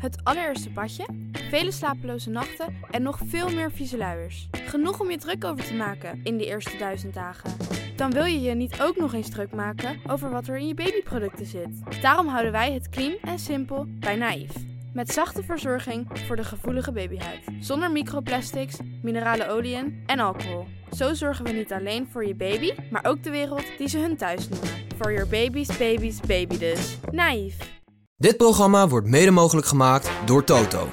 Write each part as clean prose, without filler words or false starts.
Het allereerste badje, vele slapeloze nachten en nog veel meer vieze luiers. Genoeg om je druk over te maken in die eerste 1000 dagen. Dan wil je je niet ook nog eens druk maken over wat er in je babyproducten zit. Daarom houden wij het clean en simpel bij Naïef. Met zachte verzorging voor de gevoelige babyhuid. Zonder microplastics, minerale oliën en alcohol. Zo zorgen we niet alleen voor je baby, maar ook de wereld die ze hun thuis noemen. For your baby's baby dus. Naïef. Dit programma wordt mede mogelijk gemaakt door Toto.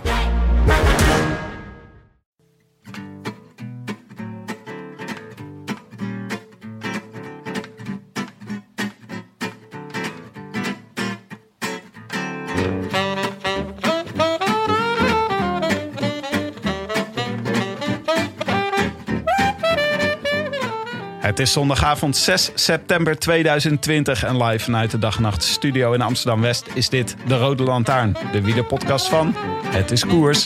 Het is zondagavond 6 september 2020 en live vanuit de Dag en Nacht Studio in Amsterdam-West is dit De Rode Lantaarn, de wielerpodcast van Het is Koers.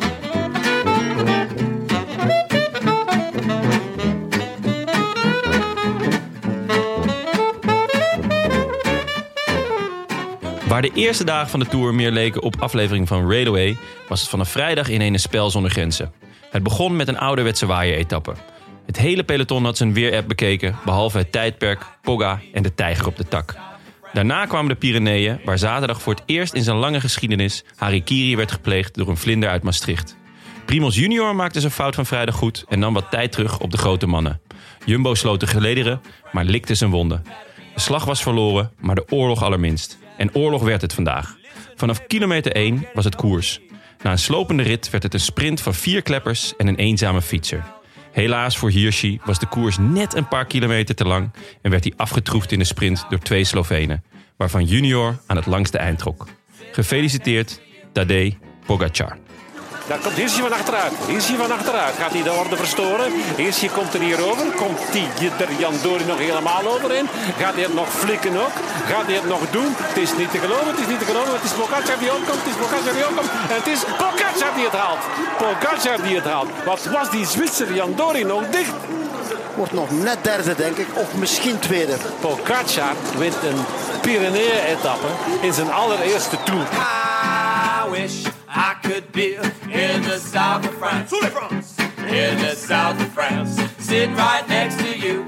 Waar de eerste dagen van de Tour meer leken op aflevering van Railway, was het vanaf vrijdag in een spel zonder grenzen. Het begon met een ouderwetse waaier-etappe. Het hele peloton had zijn weerapp bekeken, behalve het tijdperk, Pogga en de tijger op de tak. Daarna kwamen de Pyreneeën, waar zaterdag voor het eerst in zijn lange geschiedenis harikiri werd gepleegd door een vlinder uit Maastricht. Primoz Junior maakte zijn fout van vrijdag goed en nam wat tijd terug op de grote mannen. Jumbo sloot de gelederen, maar likte zijn wonden. De slag was verloren, maar de oorlog allerminst. En oorlog werd het vandaag. Vanaf kilometer 1 was het koers. Na een slopende rit werd het een sprint van 4 kleppers en een eenzame fietser. Helaas voor Hirschi was de koers net een paar kilometer te lang en werd hij afgetroefd in de sprint door 2 Slovenen, waarvan Junior aan het langste eind trok. Gefeliciteerd, Tadej Pogačar. Daar komt Hirschi van achteruit. Gaat hij de orde verstoren? Hirschi komt er hier over. Komt die er Jan Dori nog helemaal overheen? Gaat hij het nog flikken ook? Gaat hij het nog doen? Het is niet te geloven. Het is Pogačar die opkomt. En het is Pogačar die het haalt. Wat was die Zwitser Jan Dori nog dicht? Wordt nog net derde, denk ik. Of misschien tweede. Pogačar wint een Pyreneeën-etappe in zijn allereerste Tour. I wish I could be in the south of France. In the south of France. Sitting right next to you.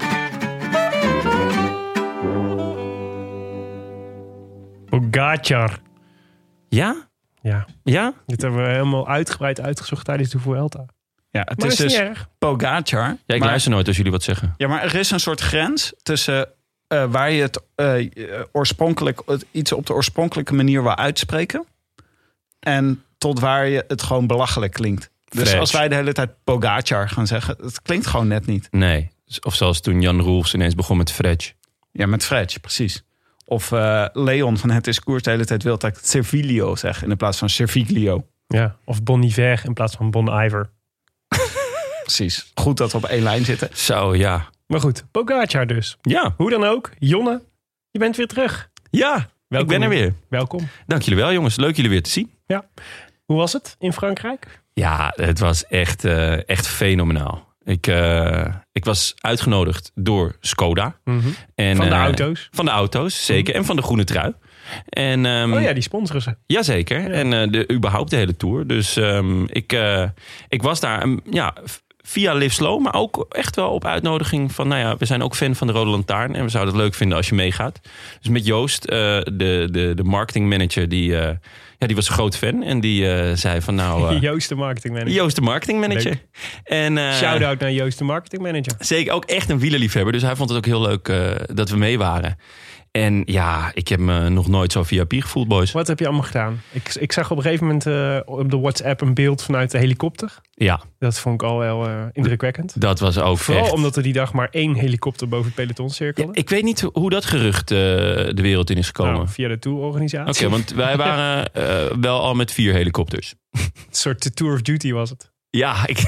Pogačar. Ja? Ja. Ja? Dit hebben we helemaal uitgebreid uitgezocht tijdens de Vuelta. Ja, het Maar is dat is dus niet erg. Pogačar. Ja, ik luister nooit als jullie wat zeggen. Ja, maar er is een soort grens tussen waar je het iets op de oorspronkelijke manier wil uitspreken en tot waar je het gewoon belachelijk klinkt. Dus Fresh. als wij de hele tijd Pogačar gaan zeggen, het klinkt gewoon net niet. Nee. Of zoals toen Jan Roelfs ineens begon met Fretch. Ja, met Fretch, precies. Of Leon van Het is Koers de hele tijd wil dat ik Servilio zeg in plaats van Serviglio. Ja. Of Bon Iver in plaats van Bon Iver. Precies. Goed dat we op één lijn zitten. Zo, ja. Maar goed, Pogačar dus. Ja. Hoe dan ook, Jonne, je bent weer terug. Ja, Welkom. ik ben er weer. Welkom. Dank jullie wel, jongens. Leuk jullie weer te zien. Ja. Hoe was het in Frankrijk? Ja, het was echt fenomenaal. Ik was uitgenodigd door Skoda. En, Van de auto's? Van de auto's, zeker. En van de groene trui. En, Oh ja, die sponsoren ze. Jazeker. Ja. En überhaupt de hele tour. Dus ik was daar via Live Slow, maar ook echt wel op uitnodiging van, we zijn ook fan van de Rode Lantaarn en we zouden het leuk vinden als je meegaat. Dus met Joost, de marketingmanager, die was een groot fan en die zei van Joost de marketingmanager. Joost de marketingmanager. En shout-out naar Joost de marketingmanager. Zeker, ook echt een wielerliefhebber. Dus hij vond het ook heel leuk dat we mee waren. En ja, ik heb me nog nooit zo VIP gevoeld, boys. Wat heb je allemaal gedaan? Ik zag op een gegeven moment op de WhatsApp een beeld vanuit de helikopter. Ja. Dat vond ik al wel indrukwekkend. Dat was ook vooral echt. omdat er die dag maar 1 helikopter boven het peloton cirkelde. Ja, ik weet niet hoe dat gerucht de wereld in is gekomen. Nou, via de tourorganisatie. Oké, want wij waren wel al met 4 helikopters. Een soort Tour of Duty was het. Ja, ik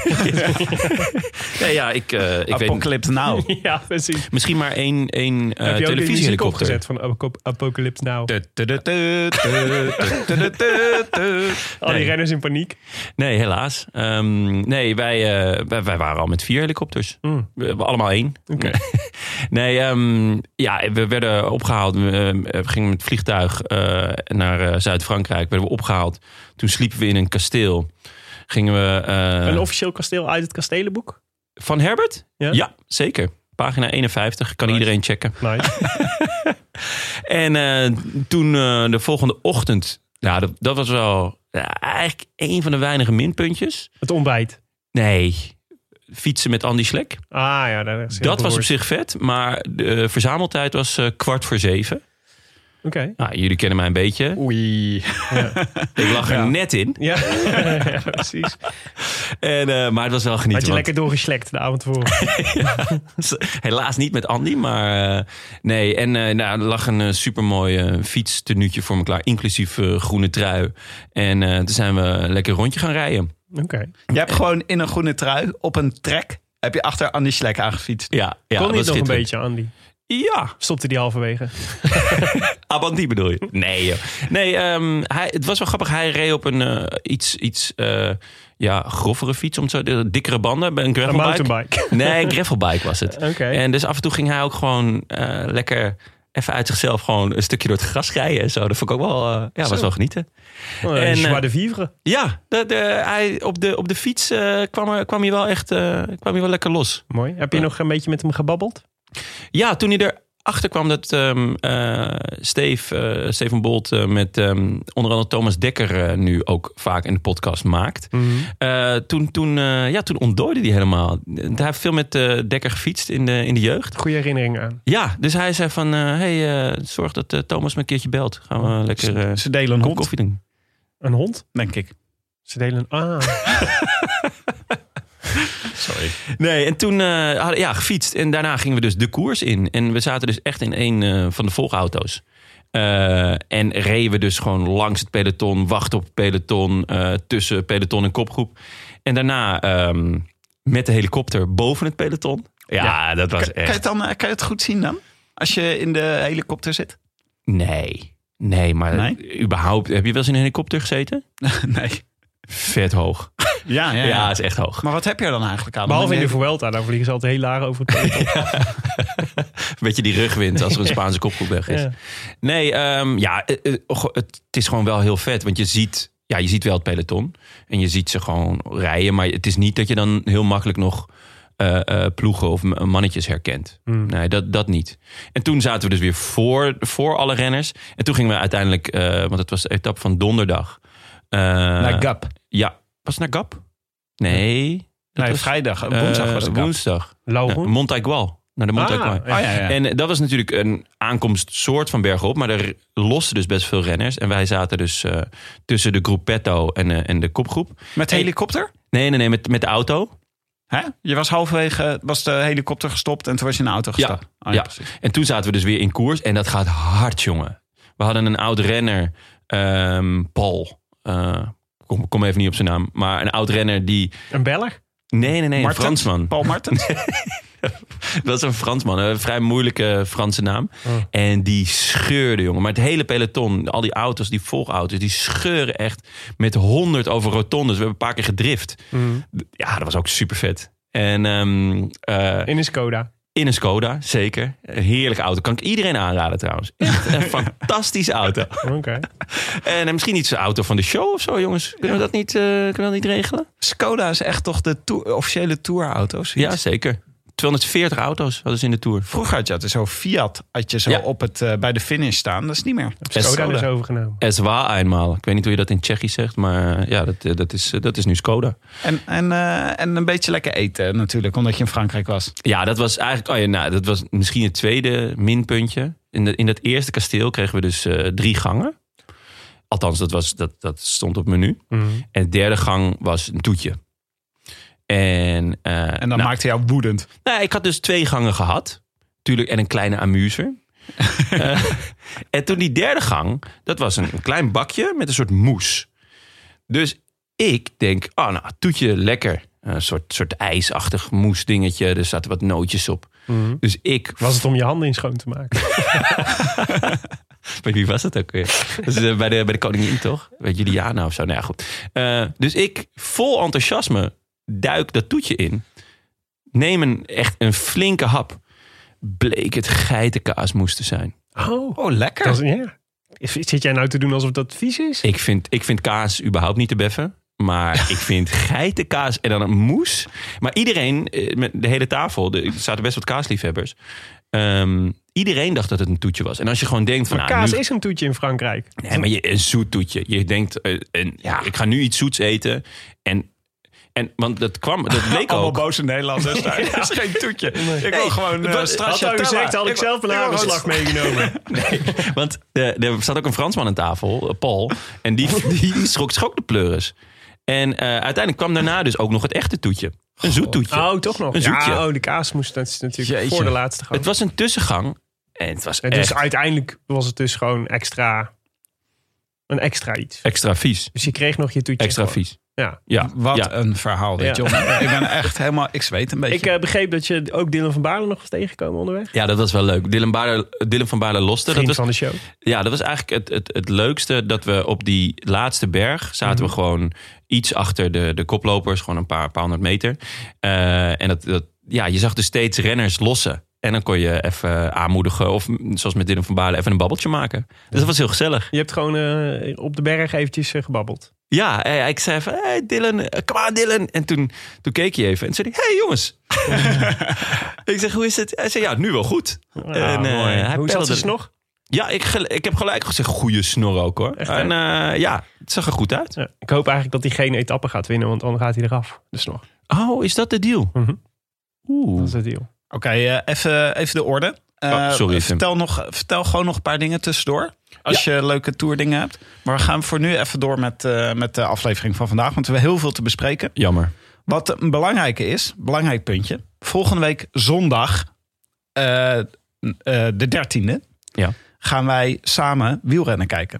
weet Apocalypse Now. Ja, precies. misschien maar één Heb je ook de muziek televisiehelikopter. opgezet van Apocalypse Now? Al die renners in paniek. Nee, helaas. Wij waren al met 4 helikopters. We allemaal 1. Oké. Nee, we werden opgehaald. We gingen met het vliegtuig naar Zuid-Frankrijk. Werden we opgehaald. Toen sliepen we in een kasteel. Gingen we... Een officieel kasteel uit het kastelenboek? Van Herbert? Ja? Ja, zeker. Pagina 51. Kan iedereen checken. Nice. En toen de volgende ochtend... Nou, dat was wel eigenlijk een van de weinige minpuntjes. Het ontbijt. Nee, fietsen met Andy Schlek. Ah ja, dat is Dat was op zich vet, maar de verzameltijd was 6:45. Oké. Nou, jullie kennen mij een beetje. Oei. Ik lag er net in. Ja. Ja, precies. Maar het was wel genieten. Had je want- lekker doorgeslekt de avond voor. Helaas niet met Andy, maar nee. En er lag een supermooi fietstenuutje voor me klaar, inclusief groene trui. En toen zijn we lekker een rondje gaan rijden. Oké. Je hebt gewoon in een groene trui op een trek... heb je achter Andy Schlek aangefietst. Ja, Kon dat niet was nog een schitterend. beetje, Andy? Ja, Stopte die halverwege? Abanti bedoel je? Nee, joh. Nee, het was wel grappig. Hij reed op een iets grovere fiets, om zo dikkere banden, een Een gravelbike. mountainbike? Nee, een gravelbike was het. Oké. En dus af en toe ging hij ook gewoon lekker even uit zichzelf gewoon een stukje door het gras rijden en zo. Dat vond ik ook wel, was wel genieten. En joie de vivre. Ja, hij op de fiets kwam hij wel echt lekker los. Mooi. Heb je nog een beetje met hem gebabbeld? Ja, toen hij erachter kwam dat Steven Bolt met onder andere Thomas Dekker nu ook vaak in de podcast maakt. Toen ontdooide hij helemaal. Hij heeft veel met Dekker gefietst in de jeugd. Goede herinneringen aan. Ja, dus hij zei van, zorg dat Thomas me een keertje belt. Gaan we lekker Ze delen een hond, koffie doen. Een hond? denk ik. Ze delen een... Sorry. Nee, en toen gefietst. En daarna gingen we dus de koers in. En we zaten dus echt in een van de volgauto's. En reden we dus gewoon langs het peloton, wachten op het peloton, tussen peloton en kopgroep. En daarna met de helikopter boven het peloton. Ja, dat was echt... Kan je het goed zien dan? Als je in de helikopter zit? Nee, maar überhaupt... Heb je wel eens in een helikopter gezeten? Nee. Vet hoog. Ja, is echt hoog. Maar wat heb je er dan eigenlijk aan? Behalve in de Vuelta, daar vliegen ze altijd heel laag over het peloton. Een beetje die rugwind als er een Spaanse kopgroep weg is. Ja. Nee, het is gewoon wel heel vet. Want je ziet wel het peloton. En je ziet ze gewoon rijden. Maar het is niet dat je dan heel makkelijk nog ploegen of mannetjes herkent. Nee, dat niet. En toen zaten we dus weer voor alle renners. En toen gingen we uiteindelijk, want het was de etappe van donderdag. Naar Gap. Ja, was het naar Gap? Nee. Nee, was vrijdag. Woensdag was het Gap. Woensdag. Laurent? Montaigual. Naar de Montaigual. Ja. En dat was natuurlijk een aankomst soort van bergop. Maar er losten dus best veel renners. En wij zaten dus tussen de Gruppetto en de kopgroep. Met helikopter? Nee, met de auto. Hè? Je was halverwege, was de helikopter gestopt en toen was je in de auto gestapt. Ja. Precies. En toen zaten we dus weer in koers. En dat gaat hard, jongen. We hadden een oud renner, Paul. Kom even niet op zijn naam. Maar een oud renner die... Een Belg? Nee, een Fransman. Paul Martens? Dat is een Fransman. Een vrij moeilijke Franse naam. En die scheurde, jongen. Maar het hele peloton, al die auto's, die volgauto's, die scheuren echt met 100 over rotondes. We hebben een paar keer gedrift. Ja, dat was ook super vet. En In een Skoda. in een Skoda, zeker. Een heerlijke auto. Kan ik iedereen aanraden trouwens. Echt een fantastische auto. Oké. En misschien niet zo'n auto van de show of zo, jongens. Kunnen we dat niet regelen? Skoda is echt toch de officiële tourauto's? Ja, zeker. 240 auto's hadden ze in de Tour. Vroeger had je zo Fiat op het, bij de finish staan. Dat is niet meer. Skoda is overgenomen. Es war eenmaal. Ik weet niet hoe je dat in Tsjechisch zegt, maar ja, dat is nu Skoda. En een beetje lekker eten natuurlijk, omdat je in Frankrijk was. Ja, dat was eigenlijk dat was misschien het tweede minpuntje. In dat eerste kasteel kregen we dus 3 gangen. Althans, dat stond op het menu. En de derde gang was een toetje. En dan maakte jou woedend. Nou, ik had dus 2 gangen gehad. Tuurlijk, en een kleine amuser. En toen die derde gang, dat was een klein bakje met een soort moes. Dus ik denk, toetje, lekker. Een soort ijsachtig moesdingetje. Er zaten wat nootjes op. Mm-hmm. Dus Was het om je handen in schoon te maken? Bij wie was dat ook weer? Dat is bij de koningin, toch? Bij Juliana of zo. Nou ja, goed. Dus ik, vol enthousiasme, duik dat toetje in. Neem echt een flinke hap. Bleek het geitenkaasmoes te zijn. Oh, lekker. Zit jij nou te doen alsof dat vies is? Ik vind kaas überhaupt niet te beffen. Maar ik vind geitenkaas en dan een moes. Maar iedereen, met de hele tafel, er zaten best wat kaasliefhebbers. Iedereen dacht dat het een toetje was. En als je gewoon denkt van... Maar kaas is een toetje in Frankrijk. Nee, maar een zoet toetje. Je denkt, ik ga nu iets zoets eten. En want dat leek ook... Allemaal boze Nederlanders. Dat is geen toetje. Ik wil gewoon stracciatella. Had ik zelf een hagelslag meegenomen. Nee, want er zat ook een Fransman aan tafel, Paul. En die schrok de pleuris. En uiteindelijk kwam daarna dus ook nog het echte toetje. Een zoet toetje. Oh, toch nog? Een zoetje. Ja, de kaas moest dat is natuurlijk voor de laatste gang. Het was een tussengang. En het was dus uiteindelijk was het dus gewoon een extra iets. Extra vies. Dus je kreeg nog je toetje. Extra vies. Ja. Wat een verhaal dit, John. Ik ben echt helemaal... Ik zweet een beetje. Ik begreep dat je ook Dylan van Baarle nog was tegengekomen onderweg. Ja, dat was wel leuk. Dylan van Baarle loste. Vriend van de show. Ja, dat was eigenlijk het leukste. Dat we op die laatste berg zaten we gewoon iets achter de koplopers. Gewoon een paar honderd meter. En je zag dus steeds renners lossen. En dan kon je even aanmoedigen. Of zoals met Dylan van Baarle even een babbeltje maken. Dus dat was heel gezellig. Je hebt gewoon op de berg eventjes gebabbeld. Ja, ik zei van, hey Dylan, kom aan Dylan. En toen keek hij even en zei hij, hey jongens. Ik zeg, hoe is het? Hij zei, ja, nu wel goed. Hoe zat zijn snor? Ja, ik heb gelijk gezegd, goede snor ook hoor. Echt, en het zag er goed uit. Ja, ik hoop eigenlijk dat hij geen etappe gaat winnen, want dan gaat hij eraf, de snor. Oh, is dat de deal? Mm-hmm. Oeh. Dat is de deal. Oké, even de orde. Sorry, vertel gewoon nog een paar dingen tussendoor. Als je leuke tourdingen hebt. Maar we gaan voor nu even door met de aflevering van vandaag. Want we hebben heel veel te bespreken. Jammer. Wat een belangrijk puntje. Volgende week zondag, de 13e, gaan wij samen wielrennen kijken.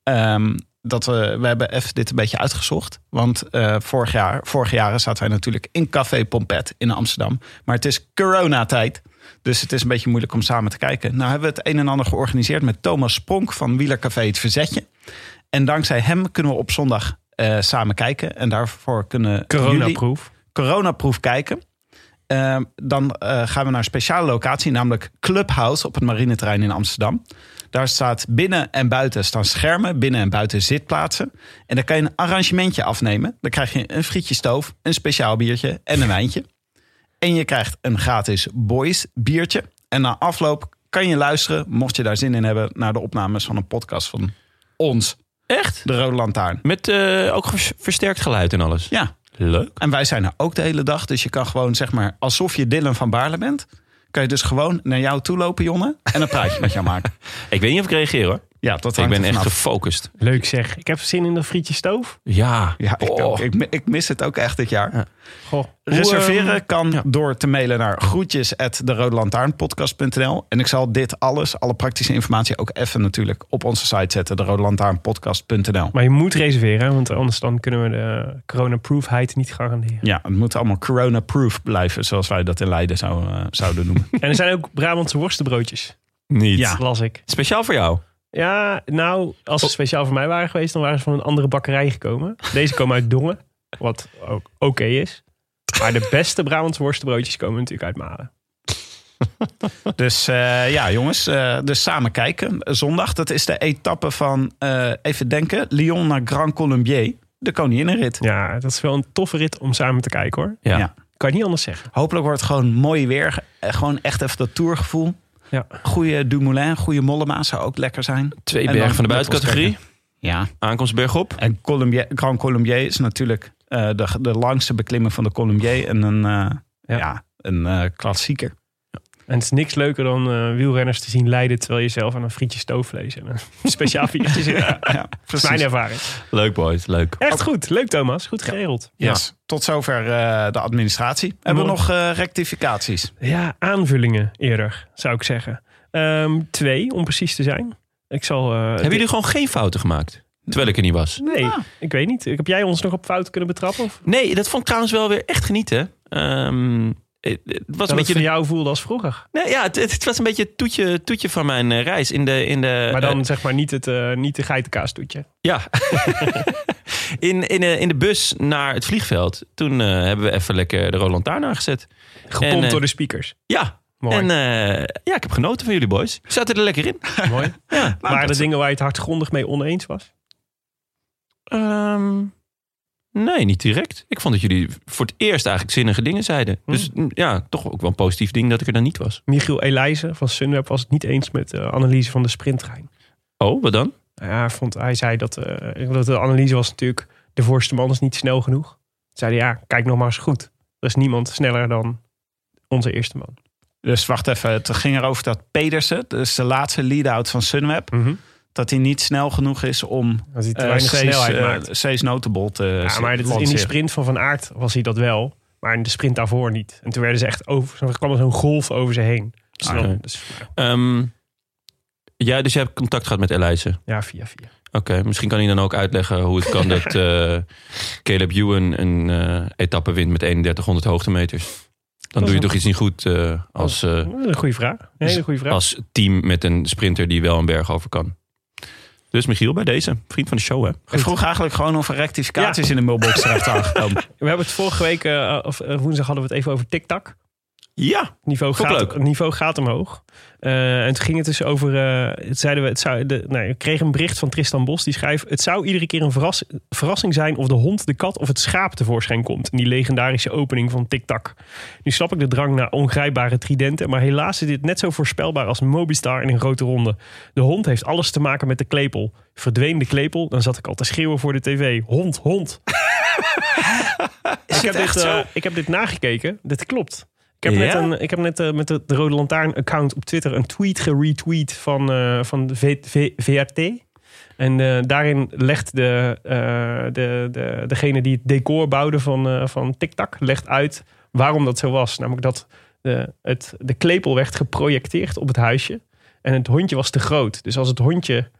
We hebben even dit een beetje uitgezocht. Want vorige jaren zaten wij natuurlijk in Café Pompet in Amsterdam. Maar het is coronatijd. Dus het is een beetje moeilijk om samen te kijken. Nou hebben we het een en ander georganiseerd met Thomas Spronk van Wielercafé Het Verzetje. En dankzij hem kunnen we op zondag samen kijken. En daarvoor kunnen coronaproof kijken. Dan gaan we naar een speciale locatie, namelijk Clubhouse op het Marineterrein in Amsterdam. Daar staat binnen en buiten staan schermen, binnen en buiten zitplaatsen. En dan kan je een arrangementje afnemen. Dan krijg je een frietjestoof, een speciaal biertje en een wijntje. En je krijgt een gratis boys biertje. En na afloop kan je luisteren, mocht je daar zin in hebben, naar de opnames van een podcast van ons. Echt? De Rode Lantaarn. Met ook versterkt geluid en alles? Ja. Leuk. En wij zijn er ook de hele dag. Dus je kan gewoon, zeg maar, alsof je Dylan van Baarle bent, kan je dus gewoon naar jou toe lopen, Jonne. En een praatje met jou maken. Ik weet niet of ik reageer hoor. Ja, dat ik ben echt vanaf. gefocust. Leuk zeg. Ik heb zin in dat frietjestoof. Ja. Ik mis het ook echt dit jaar. Ja. Goh. Reserveren kan door te mailen naar groetjes@derodelantaarnpodcast.nl. En ik zal dit alles, alle praktische informatie ook even natuurlijk op onze site zetten. derodelantaarnpodcast.nl. Maar je moet reserveren, want anders dan kunnen we de coronaproofheid niet garanderen. Ja, het moet allemaal corona-proof blijven, zoals wij dat in Leiden zouden noemen. En er zijn ook Brabantse worstenbroodjes. Niet. Ja, las ik. Speciaal voor jou? Ja, nou, als ze speciaal voor mij waren geweest, dan waren ze van een andere bakkerij gekomen. Deze komen uit Dongen, wat ook oké is. Maar de beste Brabantse worstenbroodjes komen natuurlijk uit Malen. Dus jongens, dus samen kijken. Zondag, dat is de etappe van, even denken, Lyon naar Grand Colombier. De koninginnenrit. Ja, dat is wel een toffe rit om samen te kijken hoor. Ja. Kan je niet anders zeggen. Hopelijk wordt het gewoon mooi weer. Gewoon echt even dat tourgevoel. Ja. Goede Dumoulin, goede Mollema zou ook lekker zijn. 2 bergen van de buitencategorie. Ja. Aankomst bergop. En Grand Colombier is natuurlijk de langste beklimming van de Colombier. En een klassieker. En het is niks leuker dan wielrenners te zien lijden terwijl je zelf aan een frietje stoofvlees en een speciaal frietje zit. Ja, dat is mijn ervaring. Leuk boys, leuk. Echt goed. Leuk Thomas, goed geregeld. Yes. Ja. Tot zover de administratie. Hebben we nog rectificaties? Ja, aanvullingen eerder zou ik zeggen. 2 om precies te zijn. Hebben jullie gewoon geen fouten gemaakt? Terwijl ik er niet was. Nee, ik weet niet. Heb jij ons nog op fout kunnen betrappen? Of? Nee, dat vond ik trouwens wel weer echt genieten. Het was een beetje voor jou voelde als vroeger. Nee, ja, het was een beetje het toetje van mijn reis. In de, maar dan zeg maar niet de geitenkaas-toetje. Ja. in de bus naar het vliegveld. Toen hebben we even lekker de Rode Lantaarn aangezet. Gepompt door de speakers. Ja. Mooi. En ik heb genoten van jullie boys. We zaten er lekker in. Mooi. Ja, waren er dingen waar je het hardgrondig mee oneens was? Nee, niet direct. Ik vond dat jullie voor het eerst eigenlijk zinnige dingen zeiden. Dus ja, toch ook wel een positief ding dat ik er dan niet was. Michiel Elijzen van Sunweb was het niet eens met de analyse van de sprinttrein. Oh, wat dan? Ja, hij zei dat de analyse was natuurlijk... de voorste man is niet snel genoeg. Toen zei hij, kijk nog maar eens goed. Er is niemand sneller dan onze eerste man. Dus wacht even, het ging erover dat Pedersen, dus de laatste lead-out van Sunweb... dat hij niet snel genoeg is om Cees Notebolt te maar in die sprint van Van Aert was hij dat wel. Maar in de sprint daarvoor niet. En toen werden ze echt er kwam er zo'n golf over ze heen. Dus dus je hebt contact gehad met Elijzen? Ja, via. Oké, misschien kan hij dan ook uitleggen hoe het kan dat Caleb Ewan een etappe wint met 3100 hoogtemeters. Dan doe je toch iets niet goed als... een goede vraag. Hele goede vraag. Als team met een sprinter die wel een berg over kan. Dus Michiel, bij deze. Vriend van de show, hè? Ik vroeg eigenlijk gewoon of er rectificaties in de mailbox terecht waren gekomen. We hebben het vorige week, woensdag hadden we het even over TikTok. Ja, niveau gaat omhoog. En toen ging het dus over... we kregen een bericht van Tristan Bos. Die schrijft... Het zou iedere keer een verrassing zijn... of de hond, de kat of het schaap tevoorschijn komt. In die legendarische opening van TikTok. Nu snap ik de drang naar ongrijpbare tridenten... maar helaas is dit net zo voorspelbaar als Mobistar in een grote ronde. De hond heeft alles te maken met de klepel. Verdween de klepel, dan zat ik al te schreeuwen voor de tv. Hond. Ik heb dit nagekeken. Dit klopt. Ik heb net met de Rode Lantaarn-account op Twitter... een tweet geretweet van de VRT. En daarin legt degene die het decor bouwde van TikTok... legt uit waarom dat zo was. Namelijk dat de klepel werd geprojecteerd op het huisje... en het hondje was te groot. Dus als het hondje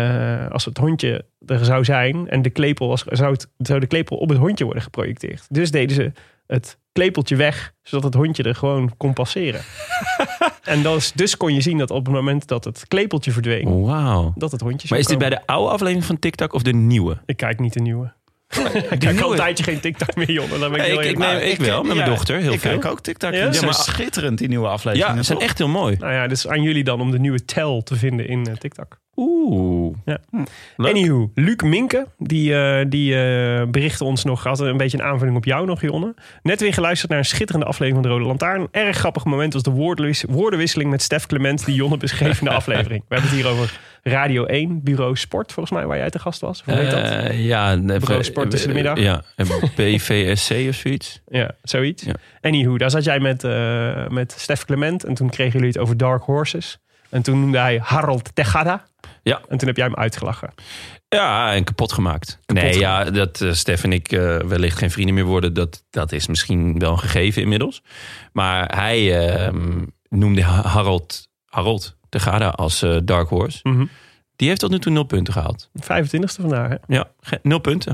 er zou zijn en de klepel was... zou de klepel op het hondje worden geprojecteerd. Dus deden ze... het klepeltje weg, zodat het hondje er gewoon kon passeren. En dus kon je zien dat op het moment dat het klepeltje verdween... dat het hondje zou Maar is dit komen. bij de oude aflevering van TikTok of de nieuwe? Ik kijk niet de nieuwe. Ik kijk al een tijdje geen TikTok meer, Jon. Ik wel, met mijn dochter. Heel veel. Ik kijk ook TikTok. Ja? Ja, maar schitterend, die nieuwe afleveringen. Ja, ze zijn echt heel mooi. Nou ja, dus aan jullie dan om de nieuwe tel te vinden in TikTok. Oeh. Ja. Anywho, Luc Minke, die berichtte ons nog, had een beetje een aanvulling op jou nog, Jonne. Net weer geluisterd naar een schitterende aflevering van de Rode Lantaarn. Erg grappig moment was de woordenwisseling met Stef Clement, die Jonne beschreef in de aflevering. We hebben het hier over Radio 1, Bureau Sport, volgens mij, waar jij te gast was. Hoe heet dat? Bureau Sport tussen de middag. Ja, BVSC of zoiets. Ja, zoiets. Ja. Anywho, daar zat jij met Stef Clement en toen kregen jullie het over Dark Horses. En toen noemde hij Harold Tejada. Ja. En toen heb jij hem uitgelachen. Ja, en kapot gemaakt. Dat Stef en ik wellicht geen vrienden meer worden... dat is misschien wel een gegeven inmiddels. Maar hij noemde Harold Tejada als Dark Horse. Mm-hmm. Die heeft tot nu toe 0 punten gehaald. 25e vandaag, hè? Ja, 0 punten.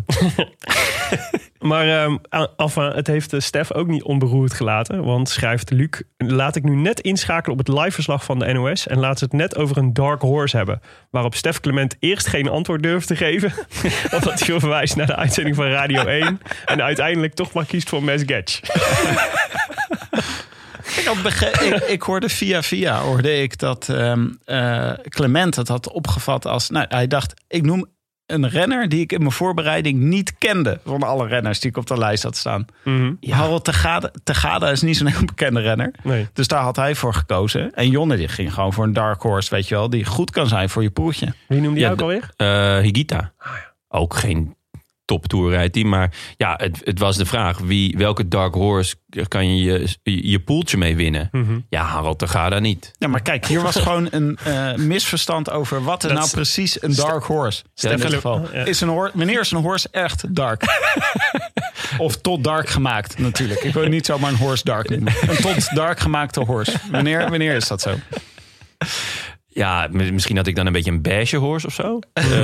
Maar het heeft Stef ook niet onberoerd gelaten. Want schrijft Luc... Laat ik nu net inschakelen op het liveverslag van de NOS... en laat ze het net over een dark horse hebben. Waarop Stef Clement eerst geen antwoord durft te geven. Omdat hij verwijst naar de uitzending van Radio 1... en uiteindelijk toch maar kiest voor Mes Getch. Ik hoorde via dat Clement het had opgevat als... Nou, hij dacht, ik noem een renner die ik in mijn voorbereiding niet kende. Van alle renners die ik op de lijst had staan. Mm-hmm. Ja. Harold Tejada is niet zo'n heel bekende renner. Nee. Dus daar had hij voor gekozen. En Jonne die ging gewoon voor een dark horse, weet je wel. Die goed kan zijn voor je poeltje. Wie noemde jij ook alweer? Higita. Ook geen top-tourrijteam. Maar ja, het was de vraag. Welke dark horse kan je poeltje mee winnen? Mm-hmm. Ja, Harold Tejada niet. Ja, maar kijk, hier was gewoon een misverstand over wat is nou precies een dark horse. In dit geval. Ja. Wanneer is een horse echt dark? Of tot dark gemaakt natuurlijk. Ik wil niet zomaar een horse dark noemen. Een tot dark gemaakte horse. Wanneer is dat zo? Ja, misschien had ik dan een beetje een beige horse of zo.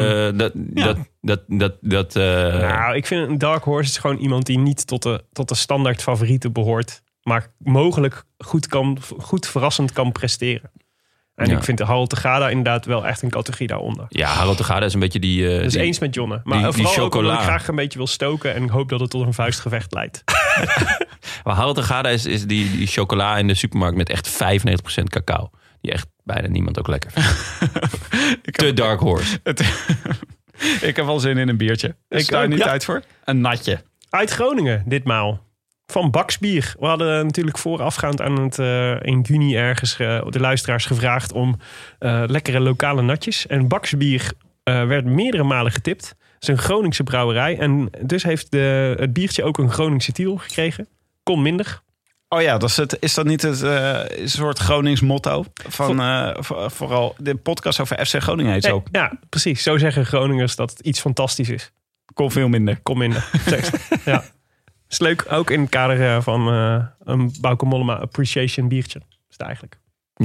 Nou, ik vind een dark horse is gewoon iemand die niet tot de standaard favorieten behoort. Maar mogelijk goed verrassend kan presteren. En ik vind Harold de Gada inderdaad wel echt een categorie daaronder. Ja, Harold de Gada is een beetje die... dus eens met Jonne. Maar die vooral ook omdat ik chocola. graag een beetje wil stoken. En ik hoop dat het tot een vuistgevecht leidt. Maar Harold de Gada is die chocola in de supermarkt met echt 95% cacao. Die echt bijna niemand ook lekker vindt. Te dark horse. Ik heb wel zin in een biertje. Ik sta er niet uit voor. Een natje. Uit Groningen ditmaal. Van Baksbier. We hadden natuurlijk voorafgaand aan het in juni ergens de luisteraars gevraagd om lekkere lokale natjes. En Baksbier werd meerdere malen getipt. Het is een Groningse brouwerij. En dus heeft het biertje ook een Groningse titel gekregen. Kon minder. Oh ja, is dat niet het een soort Gronings motto? Van vooral de podcast over FC Groningen heet ook. Ja, precies. Zo zeggen Groningers dat het iets fantastisch is. Kon veel minder. Kom minder. Ja. Is leuk, ook in het kader van een Bauke Mollema Appreciation biertje. Is het eigenlijk.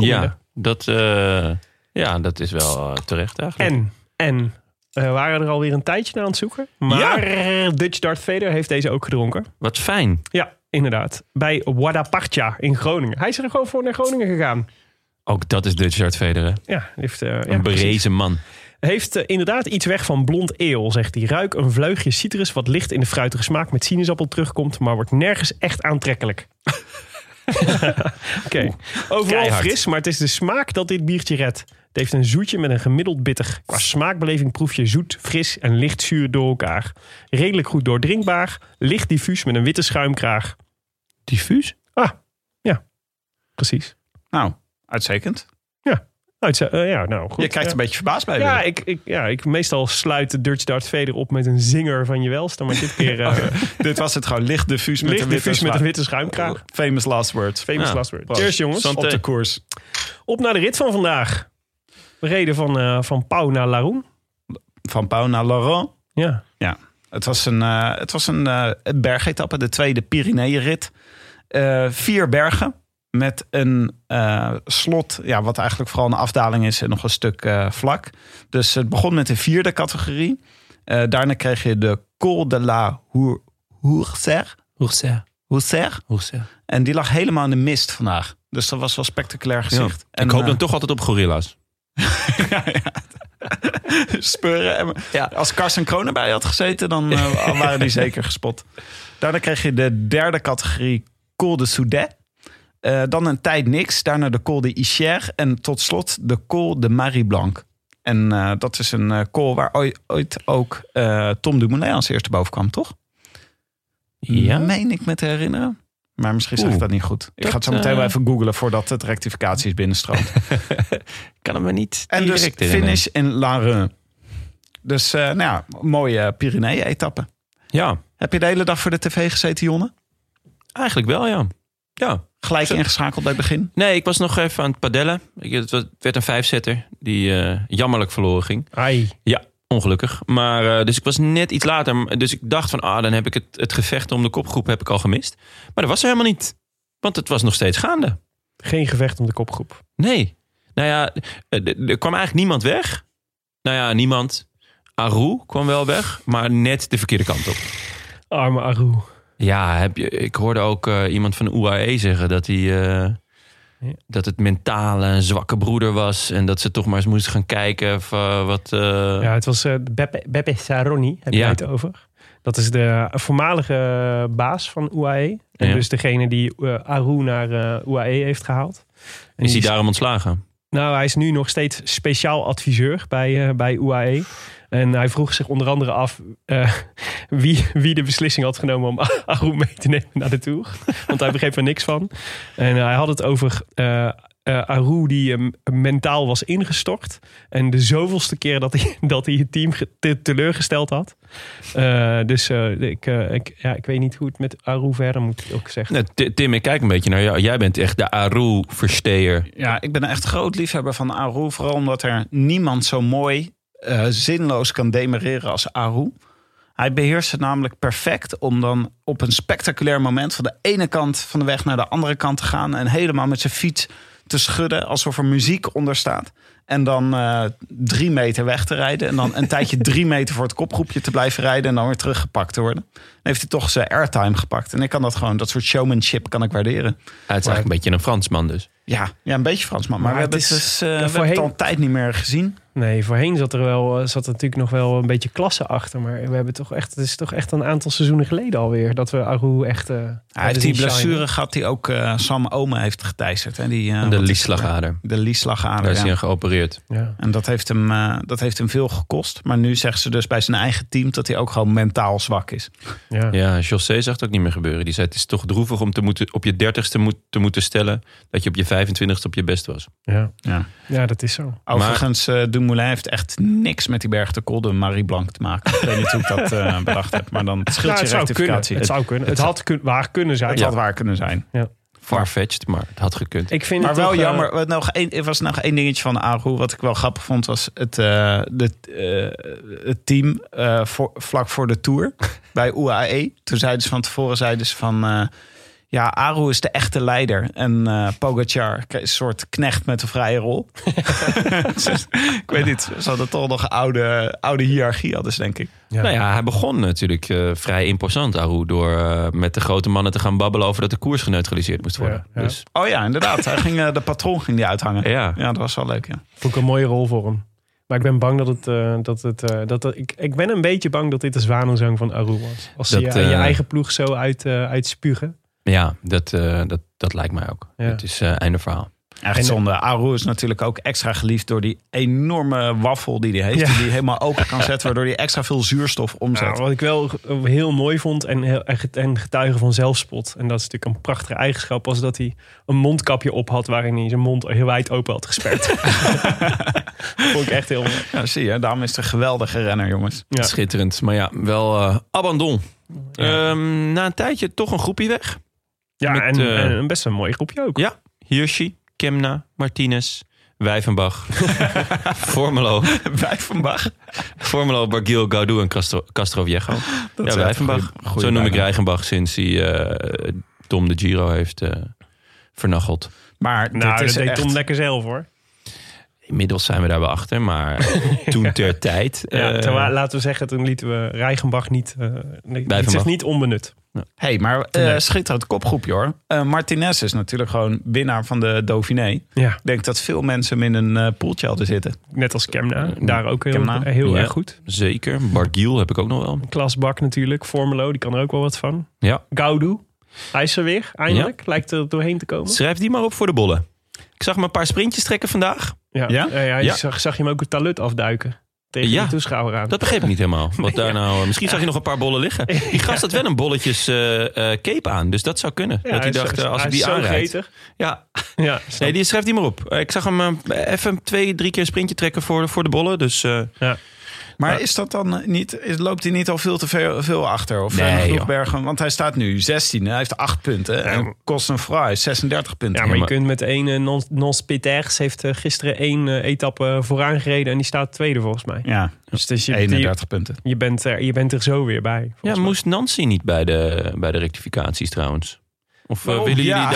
Dat is wel terecht eigenlijk. En we waren er alweer een tijdje naar aan het zoeken. Maar Dutch Darth Vader heeft deze ook gedronken. Wat fijn. Ja, inderdaad. Bij Wadapartja in Groningen. Hij is er gewoon voor naar Groningen gegaan. Ook dat is Dutch Darth Vader, hè? Ja, heeft, een berezen man. Heeft inderdaad iets weg van blond ale, zegt hij. Ruik een vleugje citrus wat licht in de fruitige smaak met sinaasappel terugkomt, maar wordt nergens echt aantrekkelijk. Oké. Overal keihard. Fris, maar het is de smaak dat dit biertje redt. Het heeft een zoetje met een gemiddeld bitter. Qua smaakbeleving proef je zoet, fris en licht zuur door elkaar. Redelijk goed doordrinkbaar, licht diffuus met een witte schuimkraag. Diffuus? Ah, ja. Precies. Nou, uitstekend. Goed. Je kijkt een beetje verbaasd bij. Ja, ik meestal sluit de Dutch Darth Vader op met een zinger van je welste. Maar dit keer... Dit was het gewoon licht diffuus met een witte schuimkraag. Famous last word. Last word. Cheers jongens. Op de koers. Op naar de rit van vandaag. We reden van Pau naar Laroen. Van Pau naar Laurent. Ja. Het was een bergetappe. De tweede Pyreneeënrit. 4 bergen. Met een slot, wat eigenlijk vooral een afdaling is en nog een stuk vlak. Dus het begon met de 4e categorie. Daarna kreeg je de Col de la Hourser. En die lag helemaal in de mist vandaag. Dus dat was wel spectaculair gezicht. Ja. Ik hoop dan toch altijd op gorilla's. Speuren. Als Karsten Kroon erbij had gezeten, dan waren die zeker gespot. Daarna kreeg je de 3e categorie Col de Soudet. Dan een tijd niks. Daarna de Col de Isère. En tot slot de Col de Marie Blanc. En dat is een col waar ooit ook Tom Dumoulin als eerste boven kwam, toch? Ja. Meen ik me te herinneren. Maar misschien zeg ik dat niet goed. Ik ga het zo meteen wel even googlen voordat het rectificaties binnenstroomt. Kan hem maar niet. En dus finish in Lareun. Dus mooie Pyrenee-etappe. Ja. Heb je de hele dag voor de tv gezeten, Jonne? Eigenlijk wel, ja. Gelijk ingeschakeld bij het begin? Nee, ik was nog even aan het padellen. Het werd een 5-setter die jammerlijk verloren ging. Ai. Ja, ongelukkig. Maar dus ik was net iets later. Dus ik dacht van, dan heb ik het gevecht om de kopgroep heb ik al gemist. Maar dat was er helemaal niet. Want het was nog steeds gaande. Geen gevecht om de kopgroep. Nee. Nou ja, er kwam eigenlijk niemand weg. Nou ja, niemand. Aru kwam wel weg, maar net de verkeerde kant op. Arme Aru. Ja, ik hoorde ook iemand van de UAE zeggen dat dat het mentale een zwakke broeder was. En dat ze toch maar eens moesten gaan kijken wat... Ja, het was Beppe Saronni, heb je het over. Dat is de voormalige baas van UAE. En dus degene die Aru naar UAE heeft gehaald. En is hij daarom ontslagen? Nou, hij is nu nog steeds speciaal adviseur bij UAE. En hij vroeg zich onder andere af wie de beslissing had genomen om Aru mee te nemen naar de Tour. Want hij begreep er niks van. En hij had het over Aru die mentaal was ingestort. En de zoveelste keer dat hij het team teleurgesteld had. Ik weet niet hoe het met Aru verder moet, ook zeggen. Nee, Tim, ik kijk een beetje naar jou. Jij bent echt de Aru-versteer. Ja, ik ben echt groot liefhebber van Aru. Vooral omdat er niemand zo mooi zinloos kan demereren als Aru. Hij beheerst het namelijk perfect om dan op een spectaculair moment van de ene kant van de weg naar de andere kant te gaan en helemaal met zijn fiets te schudden alsof er muziek onder staat. En dan 3 meter weg te rijden. En dan een tijdje 3 meter voor het kopgroepje te blijven rijden. En dan weer teruggepakt te worden. Dan heeft hij toch zijn airtime gepakt. En ik kan dat soort showmanship kan ik waarderen. Hij is eigenlijk een beetje een Fransman dus. Ja, een beetje Fransman. Maar we hebben het al een tijd niet meer gezien. Nee, voorheen zat er natuurlijk nog wel een beetje klasse achter. Maar we hebben het is toch echt een aantal seizoenen geleden alweer. Dat we Aru echt... Hij heeft die blessure gehad die ook Sam Omen heeft geteisterd. Hè? De liesslagader. De liesslagader, daar is hij aan geopereerd. Ja. En dat heeft hem veel gekost. Maar nu zeggen ze dus bij zijn eigen team dat hij ook gewoon mentaal zwak is. Ja, José zag het ook niet meer gebeuren. Die zei het is toch droevig om op je 30ste te moeten stellen dat je op je 25ste op je best was. Ja, dat is zo. Overigens, Dumoulin heeft echt niks met die Berg de Col de Marie Blanc te maken. Ik weet niet hoe ik dat bedacht heb. Maar dan scheelt je rectificatie. Het zou kunnen. Het had waar kunnen zijn. Het had waar kunnen zijn. Ja. Farfetched, maar het had gekund. Ik vind maar het wel toch, jammer. Er was nog één dingetje van Aru. Wat ik wel grappig vond was het team vlak voor de Tour bij UAE. Toen zeiden ze van tevoren van... Aru is de echte leider. En Pogacar is een soort knecht met een vrije rol. Ik weet niet. Ze hadden toch nog een oude hiërarchie hadden ze, denk ik. Ja. Nou ja, hij begon natuurlijk vrij imposant, Aru, door met de grote mannen te gaan babbelen over dat de koers geneutraliseerd moest worden. Ja. Dus... Oh ja, inderdaad. Hij ging de patroon uithangen. Ja, dat was wel leuk. Ja. Vond ik een mooie rol voor hem. Maar ik ben bang ik ben een beetje bang dat dit de zwanenzang van Aru was. Als je je eigen ploeg zo uitspugen. Ja, dat lijkt mij ook. Ja. Het is einde verhaal. Echt zonde. Aru is natuurlijk ook extra geliefd door die enorme waffel die hij heeft. Die hij helemaal open kan zetten, waardoor hij extra veel zuurstof omzet. Nou, wat ik wel heel mooi vond en getuige van zelfspot. En dat is natuurlijk een prachtige eigenschap. Was dat hij een mondkapje op had waarin hij zijn mond heel wijd open had gesperd. Vond ik echt heel mooi. Ja, zie je. Daarom is het een geweldige renner, jongens. Ja. Schitterend. Maar ja, wel abandon. Ja. Na een tijdje toch een groepje weg. Ja, met, en best een mooi groepje ook. Ja, Hirschi, Kemna, Martinez, Wijvenbach, Formelo, Barguil, Gaudu en Castroviejo. Ja, Wijvenbach. Zo noem ik Reichenbach sinds hij Tom de Giro heeft vernacheld. Maar dat deed Tom lekker zelf, hoor. Inmiddels zijn we daar wel achter, maar toen ter tijd... laten we zeggen, toen lieten we Reichenbach liet zich niet onbenut. Hey, maar schitterend kopgroepje, hoor. Martinez is natuurlijk gewoon winnaar van de Dauphiné. Ja. Ik denk dat veel mensen hem in een poeltje hadden zitten. Net als Kemna. Daar ook heel erg goed. Zeker. Barguil heb ik ook nog wel. Klaas Bak natuurlijk. Formelo, die kan er ook wel wat van. Ja. Gaudu. Hij is er weer, eindelijk. Lijkt er doorheen te komen. Schrijf die maar op voor de bollen. Ik zag hem een paar sprintjes trekken vandaag. Ja? Zag je hem ook een talut afduiken. Tegen de toeschouwer aan. Dat begreep ik niet helemaal. Wat daar nou, misschien zag je nog een paar bollen liggen. Die gast had wel een bolletjes cape aan. Dus dat zou kunnen. Ja, dat hij dacht, als ik die aanrijd. Ja. Nee, die schrijft die maar op. Ik zag hem even 2-3 keer een sprintje trekken voor de bollen. Dus... Maar is dat dan niet? Loopt hij niet al veel te veel achter? Of nee, Bergen? Want hij staat nu 16. Hij heeft 8 punten. Ja. En Kostenvrij 36 punten. Ja, maar je kunt met één Nons Peters heeft gisteren 1 etappe vooraan gereden. En die staat tweede volgens mij. Ja, dus 31 punten. Je bent er zo weer bij. Ja, moest Nancy niet bij de rectificaties trouwens? Of willen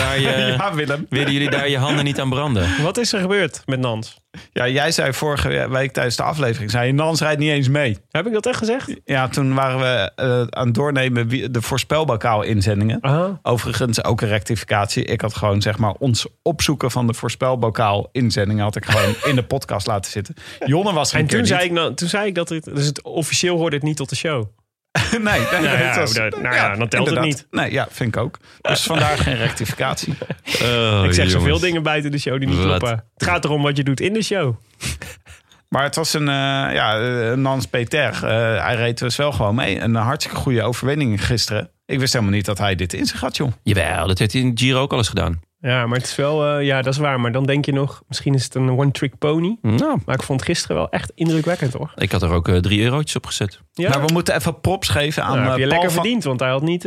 jullie daar je handen niet aan branden? Wat is er gebeurd met Nans? Ja, jij zei vorige week tijdens de aflevering... Nans rijdt niet eens mee. Heb ik dat echt gezegd? Ja, toen waren we aan het doornemen de voorspelbokaal-inzendingen. Overigens ook een rectificatie. Ik had gewoon ons opzoeken van de voorspelbokaal-inzendingen... had ik gewoon in de podcast laten zitten. Jonne was er en toen zei ik dat het officieel hoorde het niet tot de show. Nee, dan telt het niet. Nee, ja, vind ik ook. Dus vandaar geen rectificatie. Ik zeg zoveel dingen buiten de show die niet kloppen. Het gaat erom wat je doet in de show. Maar het was een Nans Peter. Hij reed dus wel gewoon mee. Een hartstikke goede overwinning gisteren. Ik wist helemaal niet dat hij dit in zich had, joh. Jawel, dat heeft hij in Giro ook al eens gedaan. Ja, maar het is wel... dat is waar. Maar dan denk je nog... Misschien is het een one-trick pony. Nou. Maar ik vond het gisteren wel echt indrukwekkend, hoor. Ik had er ook 3 eurotjes op gezet. Ja? Maar we moeten even props geven aan... heb je lekker verdiend, want hij had niet